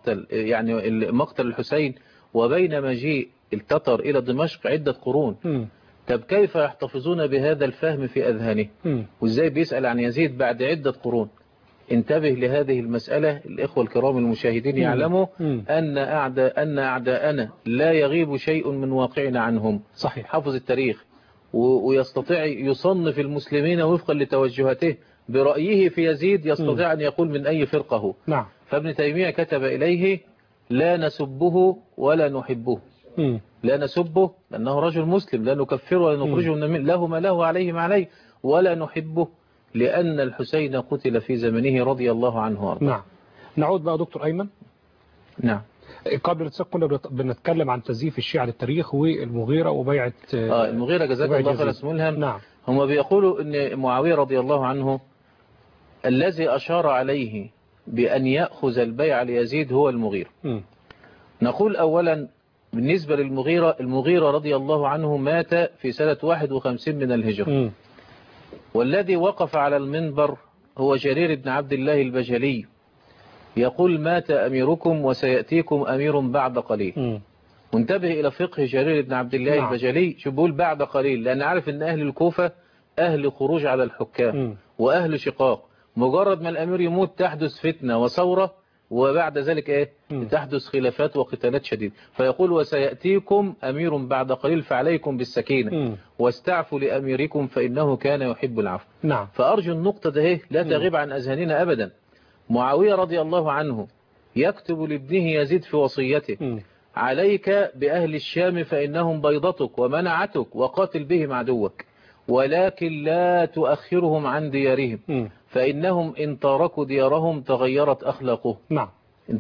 مقتل الحسين وبين مجيء التتر إلى دمشق عدة قرون. طب كيف يحتفظون بهذا الفهم في أذهانه وإزاي بيسأل عن يزيد بعد عدة قرون؟ انتبه لهذه المسألة. الإخوة الكرام المشاهدين يعلموا أن أعداءنا لا يغيب شيء من واقعنا عنهم. صحيح. حافظ التاريخ ويستطيع يصنف المسلمين وفقا لتوجهاته برأيه في يزيد يستطيع أن يقول من أي فرقة هو. نعم. فابن تيمية كتب إليه لا نسبه ولا نحبه. لا نسبه لأنه رجل مسلم لا نكفره ولا نخرجه له ما له وعليه ما عليه ولا نحبه لأن الحسين قتل في زمنه رضي الله عنه وارضاه. نعم. نعود بقى دكتور أيمن. نعم. قبل الاتصال كنا بنتكلم عن تزييف الشيعة للتاريخ والمغيرة وبيعة المغيرة جزاك الله خير اسمولهم. نعم. هم بيقولوا أن معاوية رضي الله عنه الذي أشار عليه بأن يأخذ البيع ليزيد هو المغيرة. نقول أولا بالنسبة للمغيرة المغيرة رضي الله عنه مات في سنة 51 من الهجرة والذي وقف على المنبر هو جرير بن عبد الله البجلي، يقول مات أميركم وسيأتيكم أمير بعد قليل. منتبه إلى فقه جرير بن عبد الله البجلي، شو بيقول بعد قليل؟ لأن عارف أن أهل الكوفة أهل خروج على الحكام وأهل شقاق، مجرد ما الأمير يموت تحدث فتنة وثورة، وبعد ذلك إيه؟ تحدث خلافات وقتالات شديدة. فيقول وسيأتيكم أمير بعد قليل فعليكم بالسكينة واستعفوا لأميركم فإنه كان يحب العفو. نعم. فأرجو النقطة ده لا تغيب عن أذهاننا أبدا. معاوية رضي الله عنه يكتب لابنه يزيد في وصيته عليك بأهل الشام فإنهم بيضتك ومنعتك وقاتل بهم عدوك، ولكن لا تؤخرهم عن ديارهم فإنهم إن تركوا ديارهم تغيرت أخلاقهم. نعم.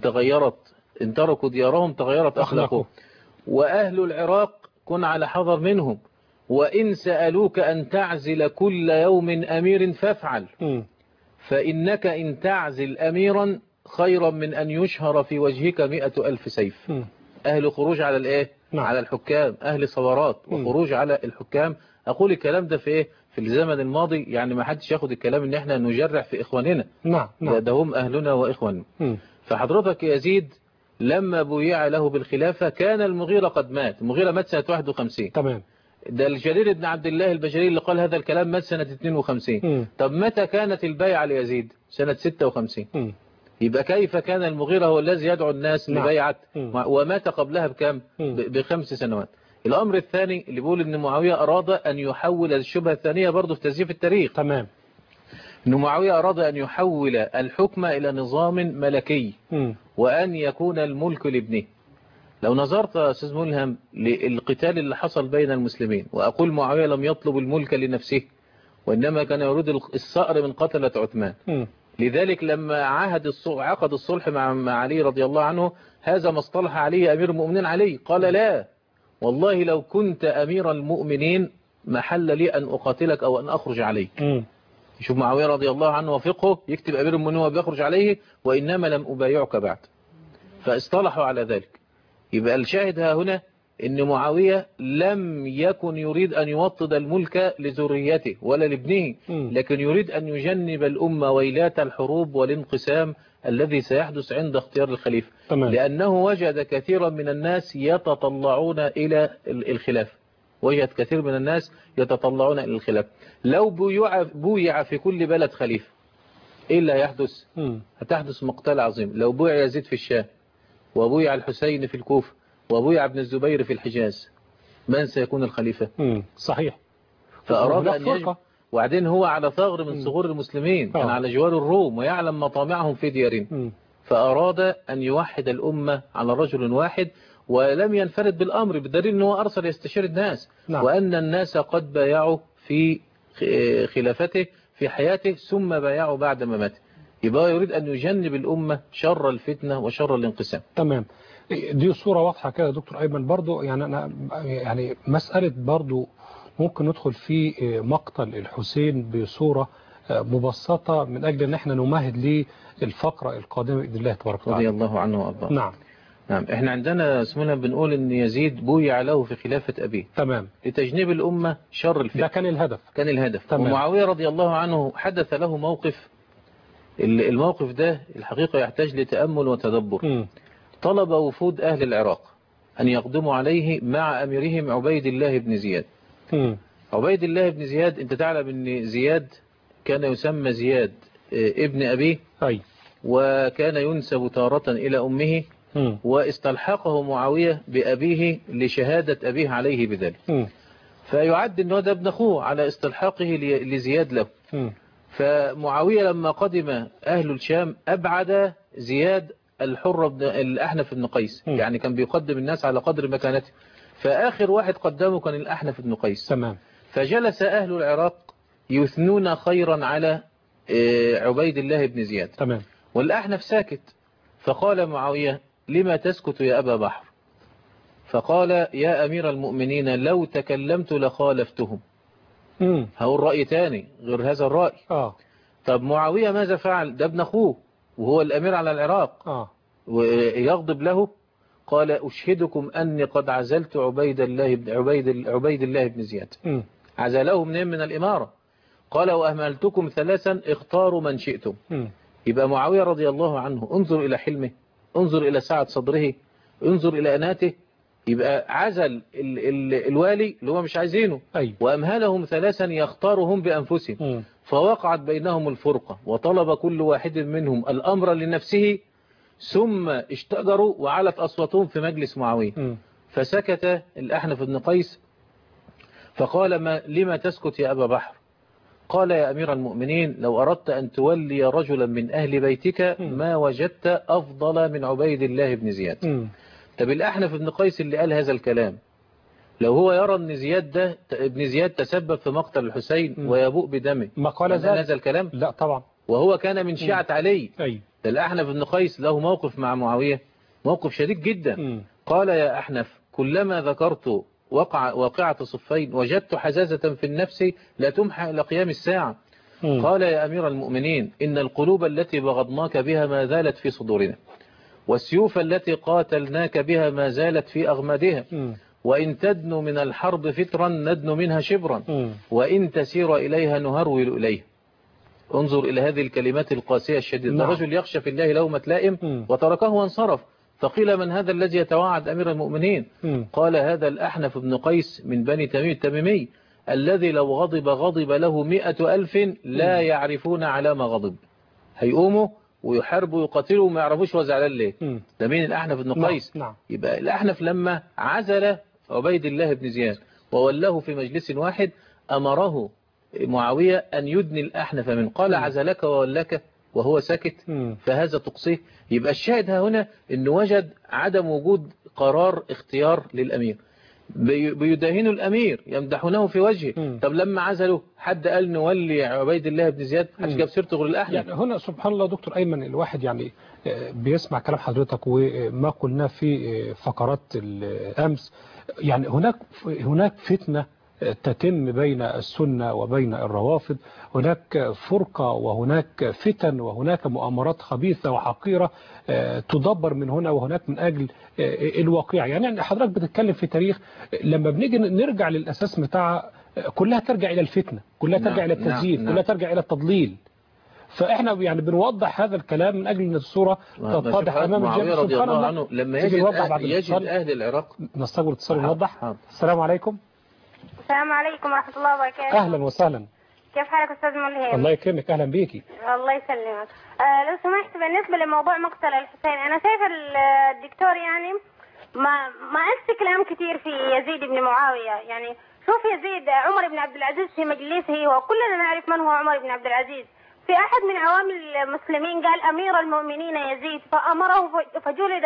إن تركوا ديارهم تغيرت أخلاقهم. وأهل العراق كن على حذر منهم، وإن سألوك أن تعزل كل يوم أمير فافعل، فإنك إن تعزل أميرا خيرا من أن يشهر في وجهك 100,000 سيف. أهل خروج على الإيه؟ على الحكام، أهل صورات وخروج على الحكام. أقول الكلام ده في إيه؟ في الزمن الماضي، يعني ما حدش ياخد الكلام إن إحنا نجرح في إخواننا. نعم. ده هم أهلنا وإخواننا. فحضرتك يزيد لما بويع له بالخلافة كان المغيرة قد مات. المغيرة مات سنة 51. تمام. ده الجرير بن عبد الله البجلي اللي قال هذا الكلام مات سنة 52. طب متى كانت البيعة ليزيد؟ سنة 56. يبقى كيف كان المغيرة هو الذي يدعو الناس لبيعة ومات قبلها بكم؟ ب5 سنوات. الأمر الثاني اللي بيقول إن معاوية أراد أن يحول الشبهة الثانية برضه في تزييف التاريخ. تمام. إن معاوية أراد أن يحول الحكم إلى نظام ملكي وأن يكون الملك لابنه. لو نظرت يا أستاذ ملهم للقتال اللي حصل بين المسلمين، وأقول معاوية لم يطلب الملك لنفسه وإنما كان يريد الثأر من قتلة عثمان. لذلك لما عقد الصلح مع علي رضي الله عنه، هذا ما اصطلح عليه أمير المؤمنين علي، قال لا والله لو كنت أمير المؤمنين محل لي أن أقاتلك أو أن أخرج عليك. شوف معاوية رضي الله عنه وفقه يكتب أمير المؤمنين وبيخرج عليه وإنما لم أبايعك بعد، فاصطلحوا على ذلك. يبقى الشاهد ها هنا إن معاوية لم يكن يريد أن يوطد الملك لذريته ولا لابنه، لكن يريد أن يجنب الأمة ويلات الحروب والانقسام الذي سيحدث عند اختيار الخليفة. لأنه وجد كثيرا من الناس يتطلعون إلى الخلافة. وجد كثير من الناس يتطلعون إلى الخلافة. لو بويع في كل بلد خليفة إيه اللي هيحدث؟ هتحدث مقتل عظيم. لو بويع يزيد في الشام، وبويع الحسين في الكوفة، وبويع ابن الزبير في الحجاز، من سيكون الخليفة؟ صحيح. فأراد أن يجب. وبعدين هو على ثغر من ثغور المسلمين، كان على جوار الروم ويعلم مطامعهم في ديارهم. فأراد أن يوحد الأمة على رجل واحد، ولم ينفرد بالأمر، بدليل أنه أرسل يستشير الناس. وأن الناس قد بايعوا في خلافته في حياته ثم بايعوا بعد ما مات. يبقى يريد أن يجنب الأمة شر الفتنة وشر الانقسام. تمام. دي صورة واضحة كده يا دكتور أيمن. برضو يعني أنا يعني مسألة برضو ممكن ندخل في مقتل الحسين بصورة مبسطة من أجل أن احنا نمهد للفقرة القادمة بإذن الله تبارك وتعالى. رضي الله عنه وأرضاه. نعم. احنا عندنا اسمنا بنقول ان يزيد بويع له في خلافة أبيه. تمام. لتجنيب الأمة شر الفتنة. ده كان الهدف. تمام. ومعاوية رضي الله عنه حدث له موقف. الموقف ده الحقيقة يحتاج لتأمل وتدبر. طلب وفود أهل العراق أن يقدموا عليه مع أميرهم عبيد الله بن زياد. عبيد الله بن زياد، أنت تعلم أن زياد كان يسمى زياد ابن أبيه. وكان ينسب تارة إلى أمه. واستلحقه معاوية بأبيه لشهادة أبيه عليه بذلك. فيعد أنه ده ابن أخوه على استلحاقه لزياد له. فمعاوية لما قدم أهل الشام أبعد زياد الحر بن الأحنف بن قيس. يعني كان بيقدم الناس على قدر مكانته. فآخر واحد قدمه كان الأحنف بن قيس. تمام. فجلس أهل العراق يثنون خيرا على عبيد الله بن زياد. تمام. والأحنف ساكت. فقال معاوية لما تسكت يا أبا بحر؟ فقال يا أمير المؤمنين لو تكلمت لخالفتهم. هقول رأي تاني غير هذا الرأي. طب معاوية ماذا فعل؟ ده ابن أخوه وهو الأمير على العراق. ويغضب له. قال أشهدكم أني قد عزلت عبيد الله بن زياد. عزله من الإمارة. قال وأهملتكم ثلاثا اختاروا من شئتم. يبقى معاوية رضي الله عنه انظر إلى حلمه، انظر إلى سعة صدره، انظر إلى أناته. يبقى عزل الوالي اللي هو مش عايزينه، وأمهلهم ثلاثا يختارهم بأنفسهم. فوقعت بينهم الفرقة، وطلب كل واحد منهم الأمر لنفسه، ثم اشتجروا وعلت أصواتهم في مجلس معاوية. فسكت الأحنف بن قيس فقال لما تسكت يا أبا بحر؟ قال يا أمير المؤمنين لو أردت أن تولي رجلا من أهل بيتك ما وجدت أفضل من عبيد الله بن زياد. طب الأحنف بن قيس اللي قال هذا الكلام لو هو يرى أن ابن زياد تسبب في مقتل الحسين ويبوء بدمه ما قال هذا الكلام؟ لا طبعا. وهو كان من شيعة علي. ده الأحنف بن قيس له موقف مع معاوية موقف شديد جدا. قال يا أحنف كلما ذكرت واقعة صفين وجدت حزازة في النفس لا تمحى إلى قيام الساعة. قال يا أمير المؤمنين إن القلوب التي بغضناك بها ما زالت في صدورنا، والسيوف التي قاتلناك بها ما زالت في أغمادها، وإن تدنو من الحرب فترا ندنو منها شبرا، وإن تسير إليها نهرول إليها. انظر إلى هذه الكلمات القاسية الشديدة. الرجل يخشى في الله لومة لائم وتركه وانصرف. فقيل من هذا الذي يتوعد أمير المؤمنين؟ قال هذا الأحنف بن قيس من بني تميم التميمي الذي لو غضب له 100,000 لا يعرفون على ما غضب. هيقوموا ويحاربوا ويقاتلوا وما يعرفوش هو زعلان ليه. ده مين الأحنف بن قيس؟ يبقى الأحنف لما عزل عبيد الله بن زياد وولاه في مجلس واحد أمره معاوية أن يدني الأحنف من قال عزلك وولاك وهو ساكت، فهذا تقصيه. يبقى الشاهد هنا أنه وجد عدم وجود قرار اختيار للأمير، بيداهنوا الأمير يمدحونه في وجهه. طب لما عزلوا حد قال نولي عبيد الله بن زياد؟ حدش جاب سيرته غير الأحنف. يعني هنا سبحان الله دكتور أيمن الواحد يعني بيسمع كلام حضرتك وما قلنا في فقرات الأمس. يعني هناك فتنة تتم بين السنة وبين الروافض، هناك فرقة وهناك فتن وهناك مؤامرات خبيثة وحقيرة تدبر من هنا وهناك من أجل الواقع. يعني حضرتك بتتكلم في تاريخ لما بنيجي نرجع للأساس بتاع كلها ترجع إلى الفتنة، كلها ترجع إلى التزييف، كلها ترجع إلى التضليل. فإحنا يعني بنوضح هذا الكلام من أجل أن الصورة تتضح أمام الجميع. سبحان الله لما يجد أهل العراق نستقبل اتصال ونوضح. السلام عليكم. السلام عليكم ورحمة الله وبركاته. أهلا وسهلا. كيف حالك أستاذ ملهم؟ الله يكرمك، أهلا بيكي. الله يسلمك. لو سمحت بالنسبة لموضوع مقتل الحسين، أنا شايف الدكتور يعني ما أنسى كلام كثير في يزيد بن معاوية. يعني شوف يزيد عمر بن عبد العزيز في مجلسه وكلنا نعرف من هو عمر بن عبد العزيز. في أحد من عوام المسلمين قال أمير المؤمنين يزيد فأمره فجلد،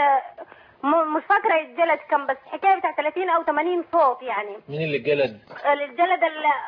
مش فاكرة الجلد كم بس حكاية بتاع 30 أو 80 صوت. يعني مين اللي جلد؟ الجلد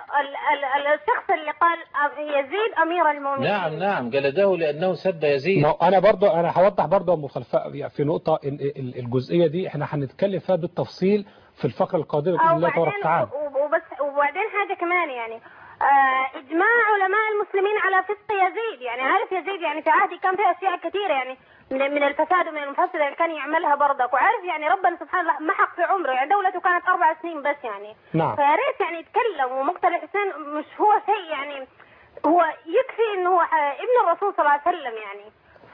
الشخص اللي قال يزيد أمير المؤمنين. نعم جلده لأنه سب يزيد. أنا هوضح برضه مخالفة في نقطة. الجزئية دي احنا هنتكلم فيها بالتفصيل في الفقرة القادمة بإذن الله تبارك وتعالى. وبعدين حاجة كمان يعني إجماع علماء المسلمين على فسق يزيد. يعني عارف يزيد يعني في عهدي كان فيه أشياء كثيرة يعني من الفساد ومن المفسد اللي كان يعملها برضك. وعارف يعني ربنا سبحانه وتعالى محق في عمره، يعني دولته كانت 4 سنين بس يعني. نعم. فيا ريت يعني يتكلم. ومقتل الحسين مش هو شيء يعني، هو يكفي إنه هو ابن الرسول صلى الله عليه وسلم يعني.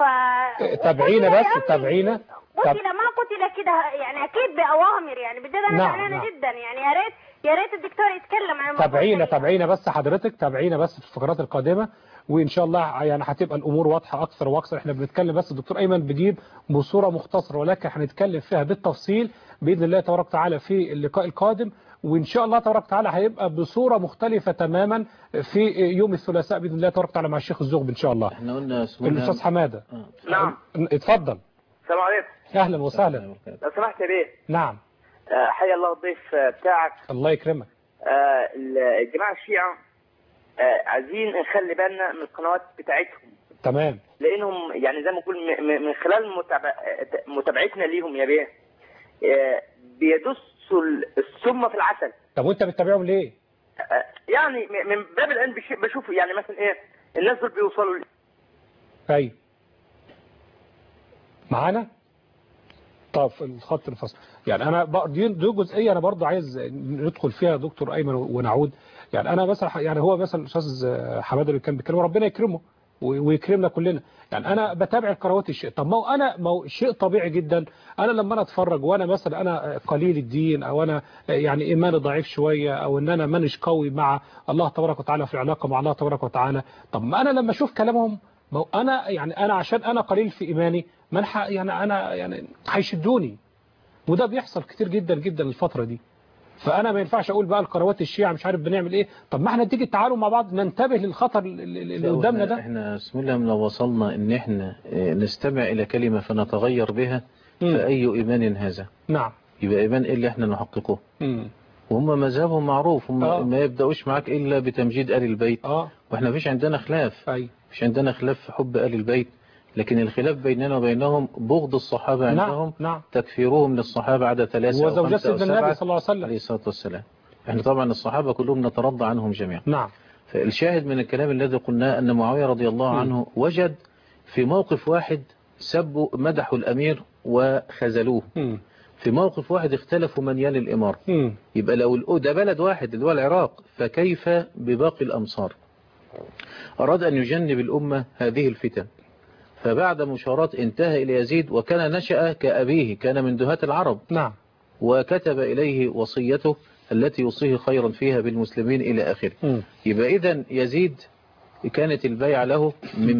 تابعينا بس تابعينا. قتل ما قتل كده يعني أكيد بأوامر يعني بجد. أنا زعلانة جدا يعني. يا ريت الدكتور يتكلم عن تابعينا بس حضرتك، تابعينا بس في الفقرات القادمة وإن شاء الله يعني هتبقى الأمور واضحة أكثر وأكثر. احنا بنتكلم بس الدكتور أيمن بجيب بصورة مختصرة، ولكن هنتكلم فيها بالتفصيل بإذن الله تبارك وتعالى في اللقاء القادم. وإن شاء الله تبارك وتعالى هيبقى بصورة مختلفة تماما في يوم الثلاثاء بإذن الله تبارك وتعالى مع الشيخ الزغبي إن شاء الله. احنا قلنا الأستاذ حمادة. نعم اتفضل. السلام عليكم. أهلا وسهلا. لو سمحت يا بيه. نعم. حيا الله الضيف بتاعك. الله يكرمك. الجماعة الشيعة عايزين نخلي بالنا من القنوات بتاعتهم. تمام. لأنهم يعني زي ما نقول من خلال متابعتنا ليهم يا بيه بيدسوا السم في العسل. طب وانت بتتابعهم ليه؟ يعني من باب العلم بشوف يعني مثلا ايه الناس دول بيوصلوا ايوه معانا. طب الخط الفصل يعني انا دي جزئيه انا برضو عايز ندخل فيها دكتور ايمن ونعود. يعني انا مثلا يعني هو مثلا الاستاذ حماده اللي كان بيتكلم ربنا يكرمه ويكرمنا كلنا. يعني انا بتابع القنوات الشيء، طب ما هو شيء طبيعي جدا. انا لما انا اتفرج وانا مثلا انا قليل الدين او انا يعني ايماني ضعيف شويه او ان انا مانيش قوي مع الله تبارك وتعالى في علاقه مع الله تبارك وتعالى، طب ما انا لما اشوف كلامهم ما انا يعني انا عشان انا قليل في ايماني يعني انا يعني هيشدوني، وده بيحصل كتير جدا جدا الفتره دي. فانا ما ينفعش اقول بقى القنوات الشيعة مش عارف بنعمل ايه. طب ما احنا تيجي تعالوا مع بعض ننتبه للخطر اللي قدامنا ده. احنا بسم الله لو وصلنا ان احنا نستمع الى كلمة فنتغير بها فاي ايمان هذا؟ نعم. يبقى ايمان ايه اللي احنا نحققه؟ وهم مذهبهم معروف، هم ما يبدأوش معاك الا بتمجيد آل البيت. واحنا مفيش عندنا خلاف. مفيش عندنا خلاف في حب آل البيت، لكن الخلاف بيننا وبينهم بغض الصحابة عندهم. نعم. تكفيرهم للصحابة عدد 3 أو 5 وزوجات أو 7 سيدنا النبي صلى الله عليه وسلم عليه الصلاة والسلام. احنا طبعا الصحابة كلهم نترضى عنهم جميعا. نعم. فالشاهد من الكلام الذي قلناه أن معاوية رضي الله عنه وجد في موقف واحد سبوا مدحوا الأمير وخذلوه. في موقف واحد اختلفوا من يلي الإمارة. يبقى لو ده بلد واحد اللي هو العراق، فكيف بباقي الأمصار؟ أراد أن يجنب الأمة هذه الفتن، فبعد مشارات انتهى إلى يزيد، وكان نشأ كأبيه، كان من دهاة العرب. نعم. وكتب إليه وصيته التي يوصيه خيرا فيها بالمسلمين إلى آخره. يبقى إذن يزيد كانت البيعة له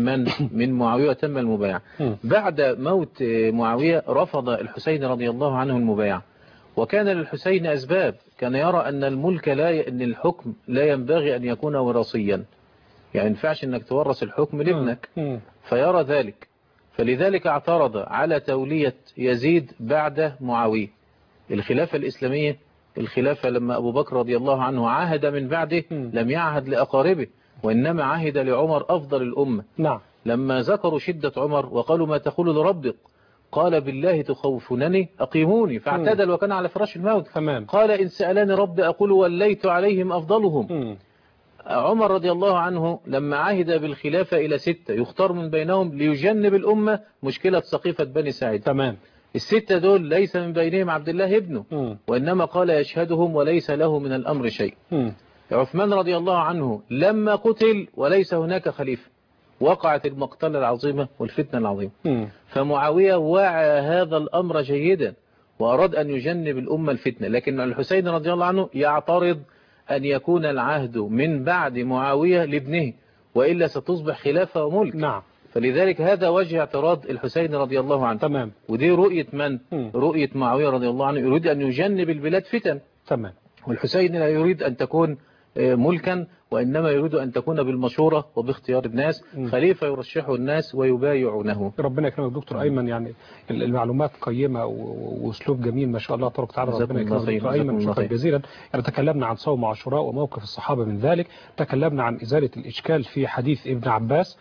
من معاوية تم المبايعة. بعد موت معاوية رفض الحسين رضي الله عنه المبايعة، وكان للحسين أسباب. كان يرى أن الملك أن الحكم لا ينبغي أن يكون وراثيا، يعني ينفعش أنك تورث الحكم لابنك، فيرى ذلك. فلذلك اعترض على تولية يزيد بعد معاوية. الخلافة الإسلامية، الخلافة لما أبو بكر رضي الله عنه عاهد من بعده لم يعهد لأقاربه، وإنما عهد لعمر أفضل الأمة. نعم. لما ذكروا شدة عمر وقالوا ما تقول لربك، قال بالله تخوفونني أقيموني، فاعتدل وكان على فراش الموت. قال إن سألاني رب أقول وليت عليهم أفضلهم. عمر رضي الله عنه لما عهد بالخلافة إلى 6 يختار من بينهم ليجنب الأمة مشكلة سقيفة بني سعيد. تمام. ال6 دول ليس من بينهم عبد الله ابنه، وإنما قال يشهدهم وليس له من الأمر شيء. عثمان رضي الله عنه لما قتل وليس هناك خليفة، وقعت المقتلة العظيمة والفتنة العظيمة. فمعاوية وعى هذا الأمر جيدا وأراد أن يجنب الأمة الفتنة، لكن الحسين رضي الله عنه يعترض أن يكون العهد من بعد معاوية لابنه، وإلا ستصبح خلافة وملك. نعم. فلذلك هذا وجه اعتراض الحسين رضي الله عنه. تمام. ودي رؤية من؟ رؤية معاوية رضي الله عنه، يريد أن يجنب البلاد فتن. تمام. والحسين لا يريد أن تكون ملكا، وإنما يريد أن تكون بالمشورة وباختيار الناس. خليفة يرشحه الناس ويبايعونه. ربنا يكرمك دكتور أيمن، يعني المعلومات قيمة وأسلوب جميل ما شاء الله تبارك وتعالى. ربنا يكرمك دكتور أيمن، شكرا جزيلا. يعني تكلمنا عن صوم عاشوراء وموقف الصحابة من ذلك، تكلمنا عن إزالة الإشكال في حديث ابن عباس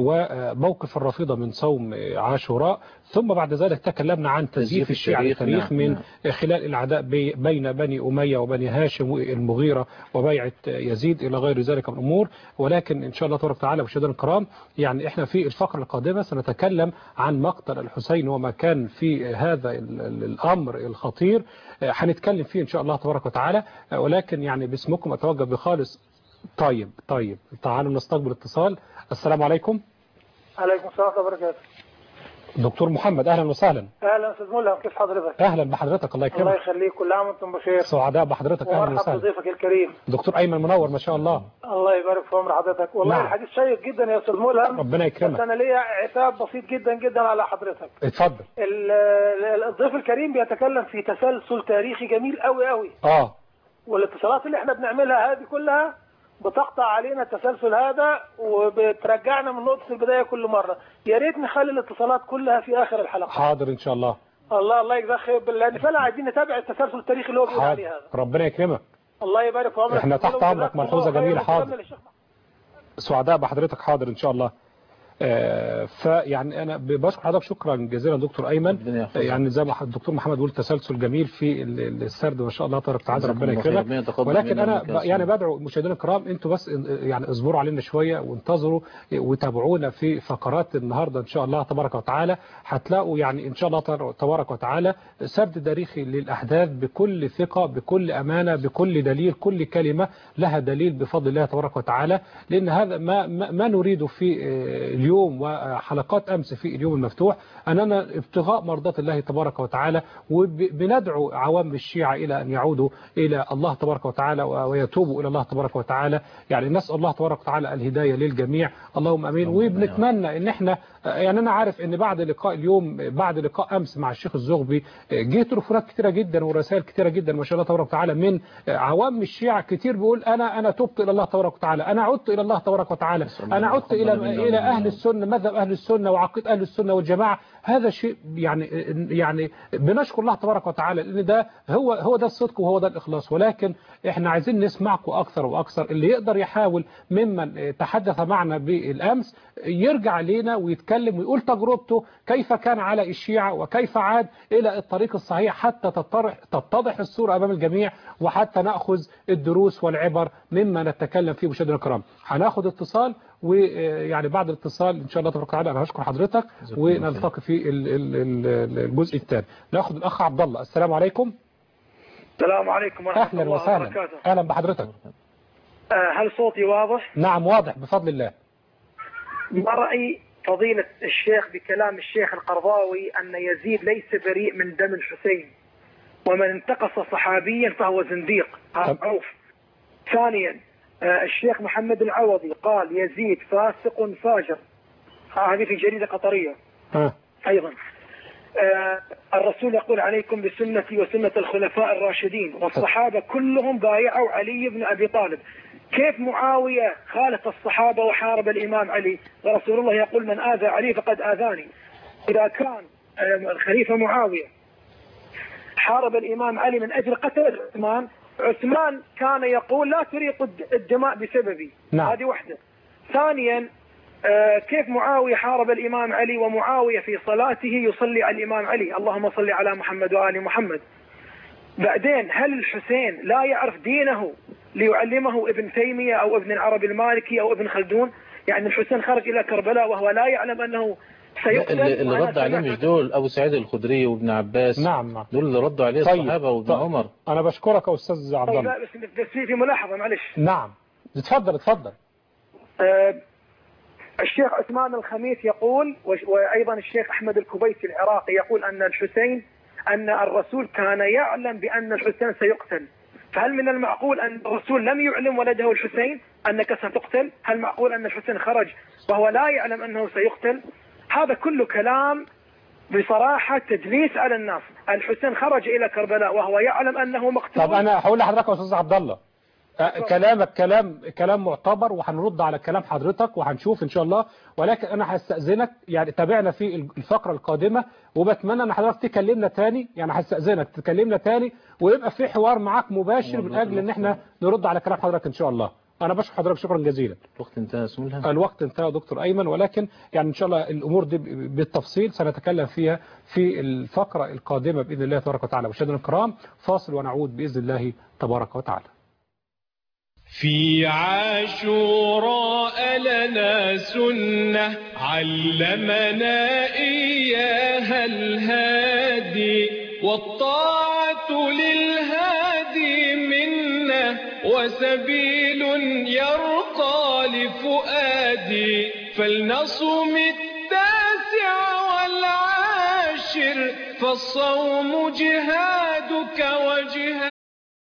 وموقف الرافضة من صوم عاشوراء، ثم بعد ذلك تكلمنا عن تزييف الشيعة للتاريخ من خلال العداء بين بني أمية وبني هاشم والمغيرة وبيعة يزيد إلى غير ذلك من الأمور. ولكن إن شاء الله تبارك وتعالى مشاهدينا الكرام، يعني إحنا في الفقرة القادمة سنتكلم عن مقتل الحسين وما كان في هذا الأمر الخطير، هنتكلم فيه إن شاء الله تبارك وتعالى. ولكن يعني باسمكم أتوجه بخالص. طيب تعالوا نستقبل اتصال. السلام عليكم. عليكم السلام ورحمة الله وبركاته. دكتور محمد، أهلا وسهلا. أهلا أستاذ ملهم، كيف حضرتك؟ أهلا بحضرتك، الله يكرمك. الله يخليك، كل عام وأنتم بخير. سعداء بحضرتك، أهلا وسهلا. ومرحبا بضيفك الكريم دكتور أيمن منور ما شاء الله. الله يبارك في عمر حضرتك. والله نعم. الحديث شيق جدا يا أستاذ ملهم. ربنا يكرمك. بس أنا ليا عتاب بسيط جدا جدا على حضرتك. اتفضل. الضيف الكريم بيتكلم في تسلسل تاريخي جميل قوي قوي. والاتصالات اللي احنا بنعملها هذه كلها بتقطع علينا التسلسل هذا وبترجعنا من نقطة البداية كل مرة. يا ريت نخلي الاتصالات كلها في آخر الحلقة. حاضر إن شاء الله. الله يجزاك خير، لأن فعلا عايزين نتابع التسلسل التاريخي اللي هو بيقول عليه هذا. ربنا يكرمك. الله يبارك في عمرك. احنا تحت أمرك، ملحوظة جميلة. حاضر. سعداء بحضرتك. حاضر إن شاء الله. فيعني أنا بشكر حضرتك شكرا جزيلا دكتور أيمن. يعني زي ما الدكتور محمد بيقول تسلسل جميل في السرد ما شاء الله تبارك وتعالى، ربنا يكرمك. ولكن أنا يعني بدعو المشاهدين الكرام أنتوا بس يعني اصبروا علينا شوية وانتظروا وتابعونا في فقرات النهاردة إن شاء الله تبارك وتعالى. هتلاقوا يعني إن شاء الله تبارك وتعالى سرد تاريخي للأحداث بكل ثقة بكل أمانة بكل دليل، كل كلمة لها دليل بفضل الله تبارك وتعالى. لأن هذا ما نريده في اليوم وحلقات أمس في اليوم المفتوح أننا ابتغاء مرضات الله تبارك وتعالى، وبندعو عوام الشيعة إلى أن يعودوا إلى الله تبارك وتعالى ويتوبوا إلى الله تبارك وتعالى. يعني نسأل الله تبارك وتعالى الهداية للجميع، اللهم أمين. وبنتمنى أن احنا يعني أنا عارف أن بعد لقاء اليوم بعد لقاء أمس مع الشيخ الزغبي جه تليفونات كتيرة جدا ورسائل كتيرة جدا ما شاء الله تبارك وتعالى من عوام الشيعة كتير بيقول أنا تبت إلى الله تبارك وتعالى، أنا عدت إلى الله تبارك وتعالى، أنا عدت إلى أهل السنة، مذهب أهل السنة وعقيدة أهل السنة والجماعة. هذا شيء يعني بنشكر الله تبارك وتعالى لأن ده هو ده الصدق وهو ده الإخلاص. ولكن احنا عايزين نسمعكم أكثر وأكثر. اللي يقدر يحاول ممن تحدث معنا بالأمس يرجع لنا ويتكلم ويقول تجربته كيف كان على الشيعة وكيف عاد إلى الطريق الصحيح حتى تتضح الصورة أمام الجميع وحتى نأخذ الدروس والعبر مما نتكلم فيه. مشاهدينا الكرام هناخد اتصال، ويعني بعد الاتصال إن شاء الله تبارك وتعالى أنا هشكر حضرتك ونلتقي في الجزء الثاني. ناخد الأخ عبد الله. السلام عليكم. السلام عليكم ورحمة أهلا الله وسهلا. وبركاته. أهلا بحضرتك. هل صوتي واضح؟ نعم واضح بفضل الله. ما رأي فضيلة الشيخ بكلام الشيخ القرضاوي أن يزيد ليس بريء من دم الحسين ومن انتقص صحابيا فهو زنديق؟ هذا معروف. ثانيا الشيخ محمد العوضي قال يزيد فاسق فاجر، هذه في جريدة قطرية. أيضا الرسول يقول عليكم بسنتي وسنة الخلفاء الراشدين والصحابة كلهم بايعوا علي بن أبي طالب. كيف معاوية خالف الصحابة وحارب الإمام علي ورسول الله يقول من آذى علي فقد آذاني؟ إذا كان الخليفة معاوية حارب الإمام علي من أجل قتل عثمان كان يقول لا تريق الدماء بسببي. نعم. هذه واحدة. ثانيا كيف معاوية حارب الإمام علي ومعاوية في صلاته يصلي على الإمام علي اللهم صل على محمد وآل محمد. بعدين هل الحسين لا يعرف دينه ليعلمه ابن تيمية أو ابن العربي المالكي أو ابن خلدون؟ يعني الحسين خرج إلى كربلاء وهو لا يعلم أنه سيقتل. اللي رد عليه مش دول أبو سعيد الخدري وابن عباس؟ نعم. دول اللي ردوا عليه الصحابة وابن عمر. أنا بشكرك يا أستاذ عبد الله. بس في ملاحظة معلش. نعم اتفضل. الشيخ عثمان الخميس يقول وأيضا الشيخ أحمد الكبيسي العراقي يقول أن الرسول كان يعلم بأن الحسين سيقتل. فهل من المعقول أن الرسول لم يعلم ولده الحسين أنك ستقتل؟ هل معقول أن الحسين خرج وهو لا يعلم أنه سيقتل؟ هذا كله كلام بصراحة تدليس على الناس. الحسين خرج إلى كربلاء وهو يعلم أنه مقتول. طب أنا هقول لحضرتك يا أستاذ عبد الله كلامك كلام معتبر وهنرد على كلام حضرتك وهنشوف إن شاء الله. ولكن أنا هستأذنك يعني تابعنا في الفقرة القادمة وبتمنى أن حضرتك تكلمنا تاني. يعني هستأذنك تكلمنا تاني ويبقى في حوار معاك مباشر من أجل أن احنا نرد على كلام حضرتك إن شاء الله. أنا بشكر حضرتك شكرا جزيلا. الوقت انتهى اسم الله. الوقت انتهى دكتور أيمن، ولكن يعني إن شاء الله الأمور دي بالتفصيل سنتكلم فيها في الفقرة القادمة بإذن الله تبارك وتعالى. مشاهدينا الكرام فاصل ونعود بإذن الله تبارك وتعالى. في عاشوراء لنا سنة علمنا إياها الهادي والطاعة للهادي منا وسبيل يرقى لفؤادي فلنصم 19 والعاشر فالصوم جهادك وجهاد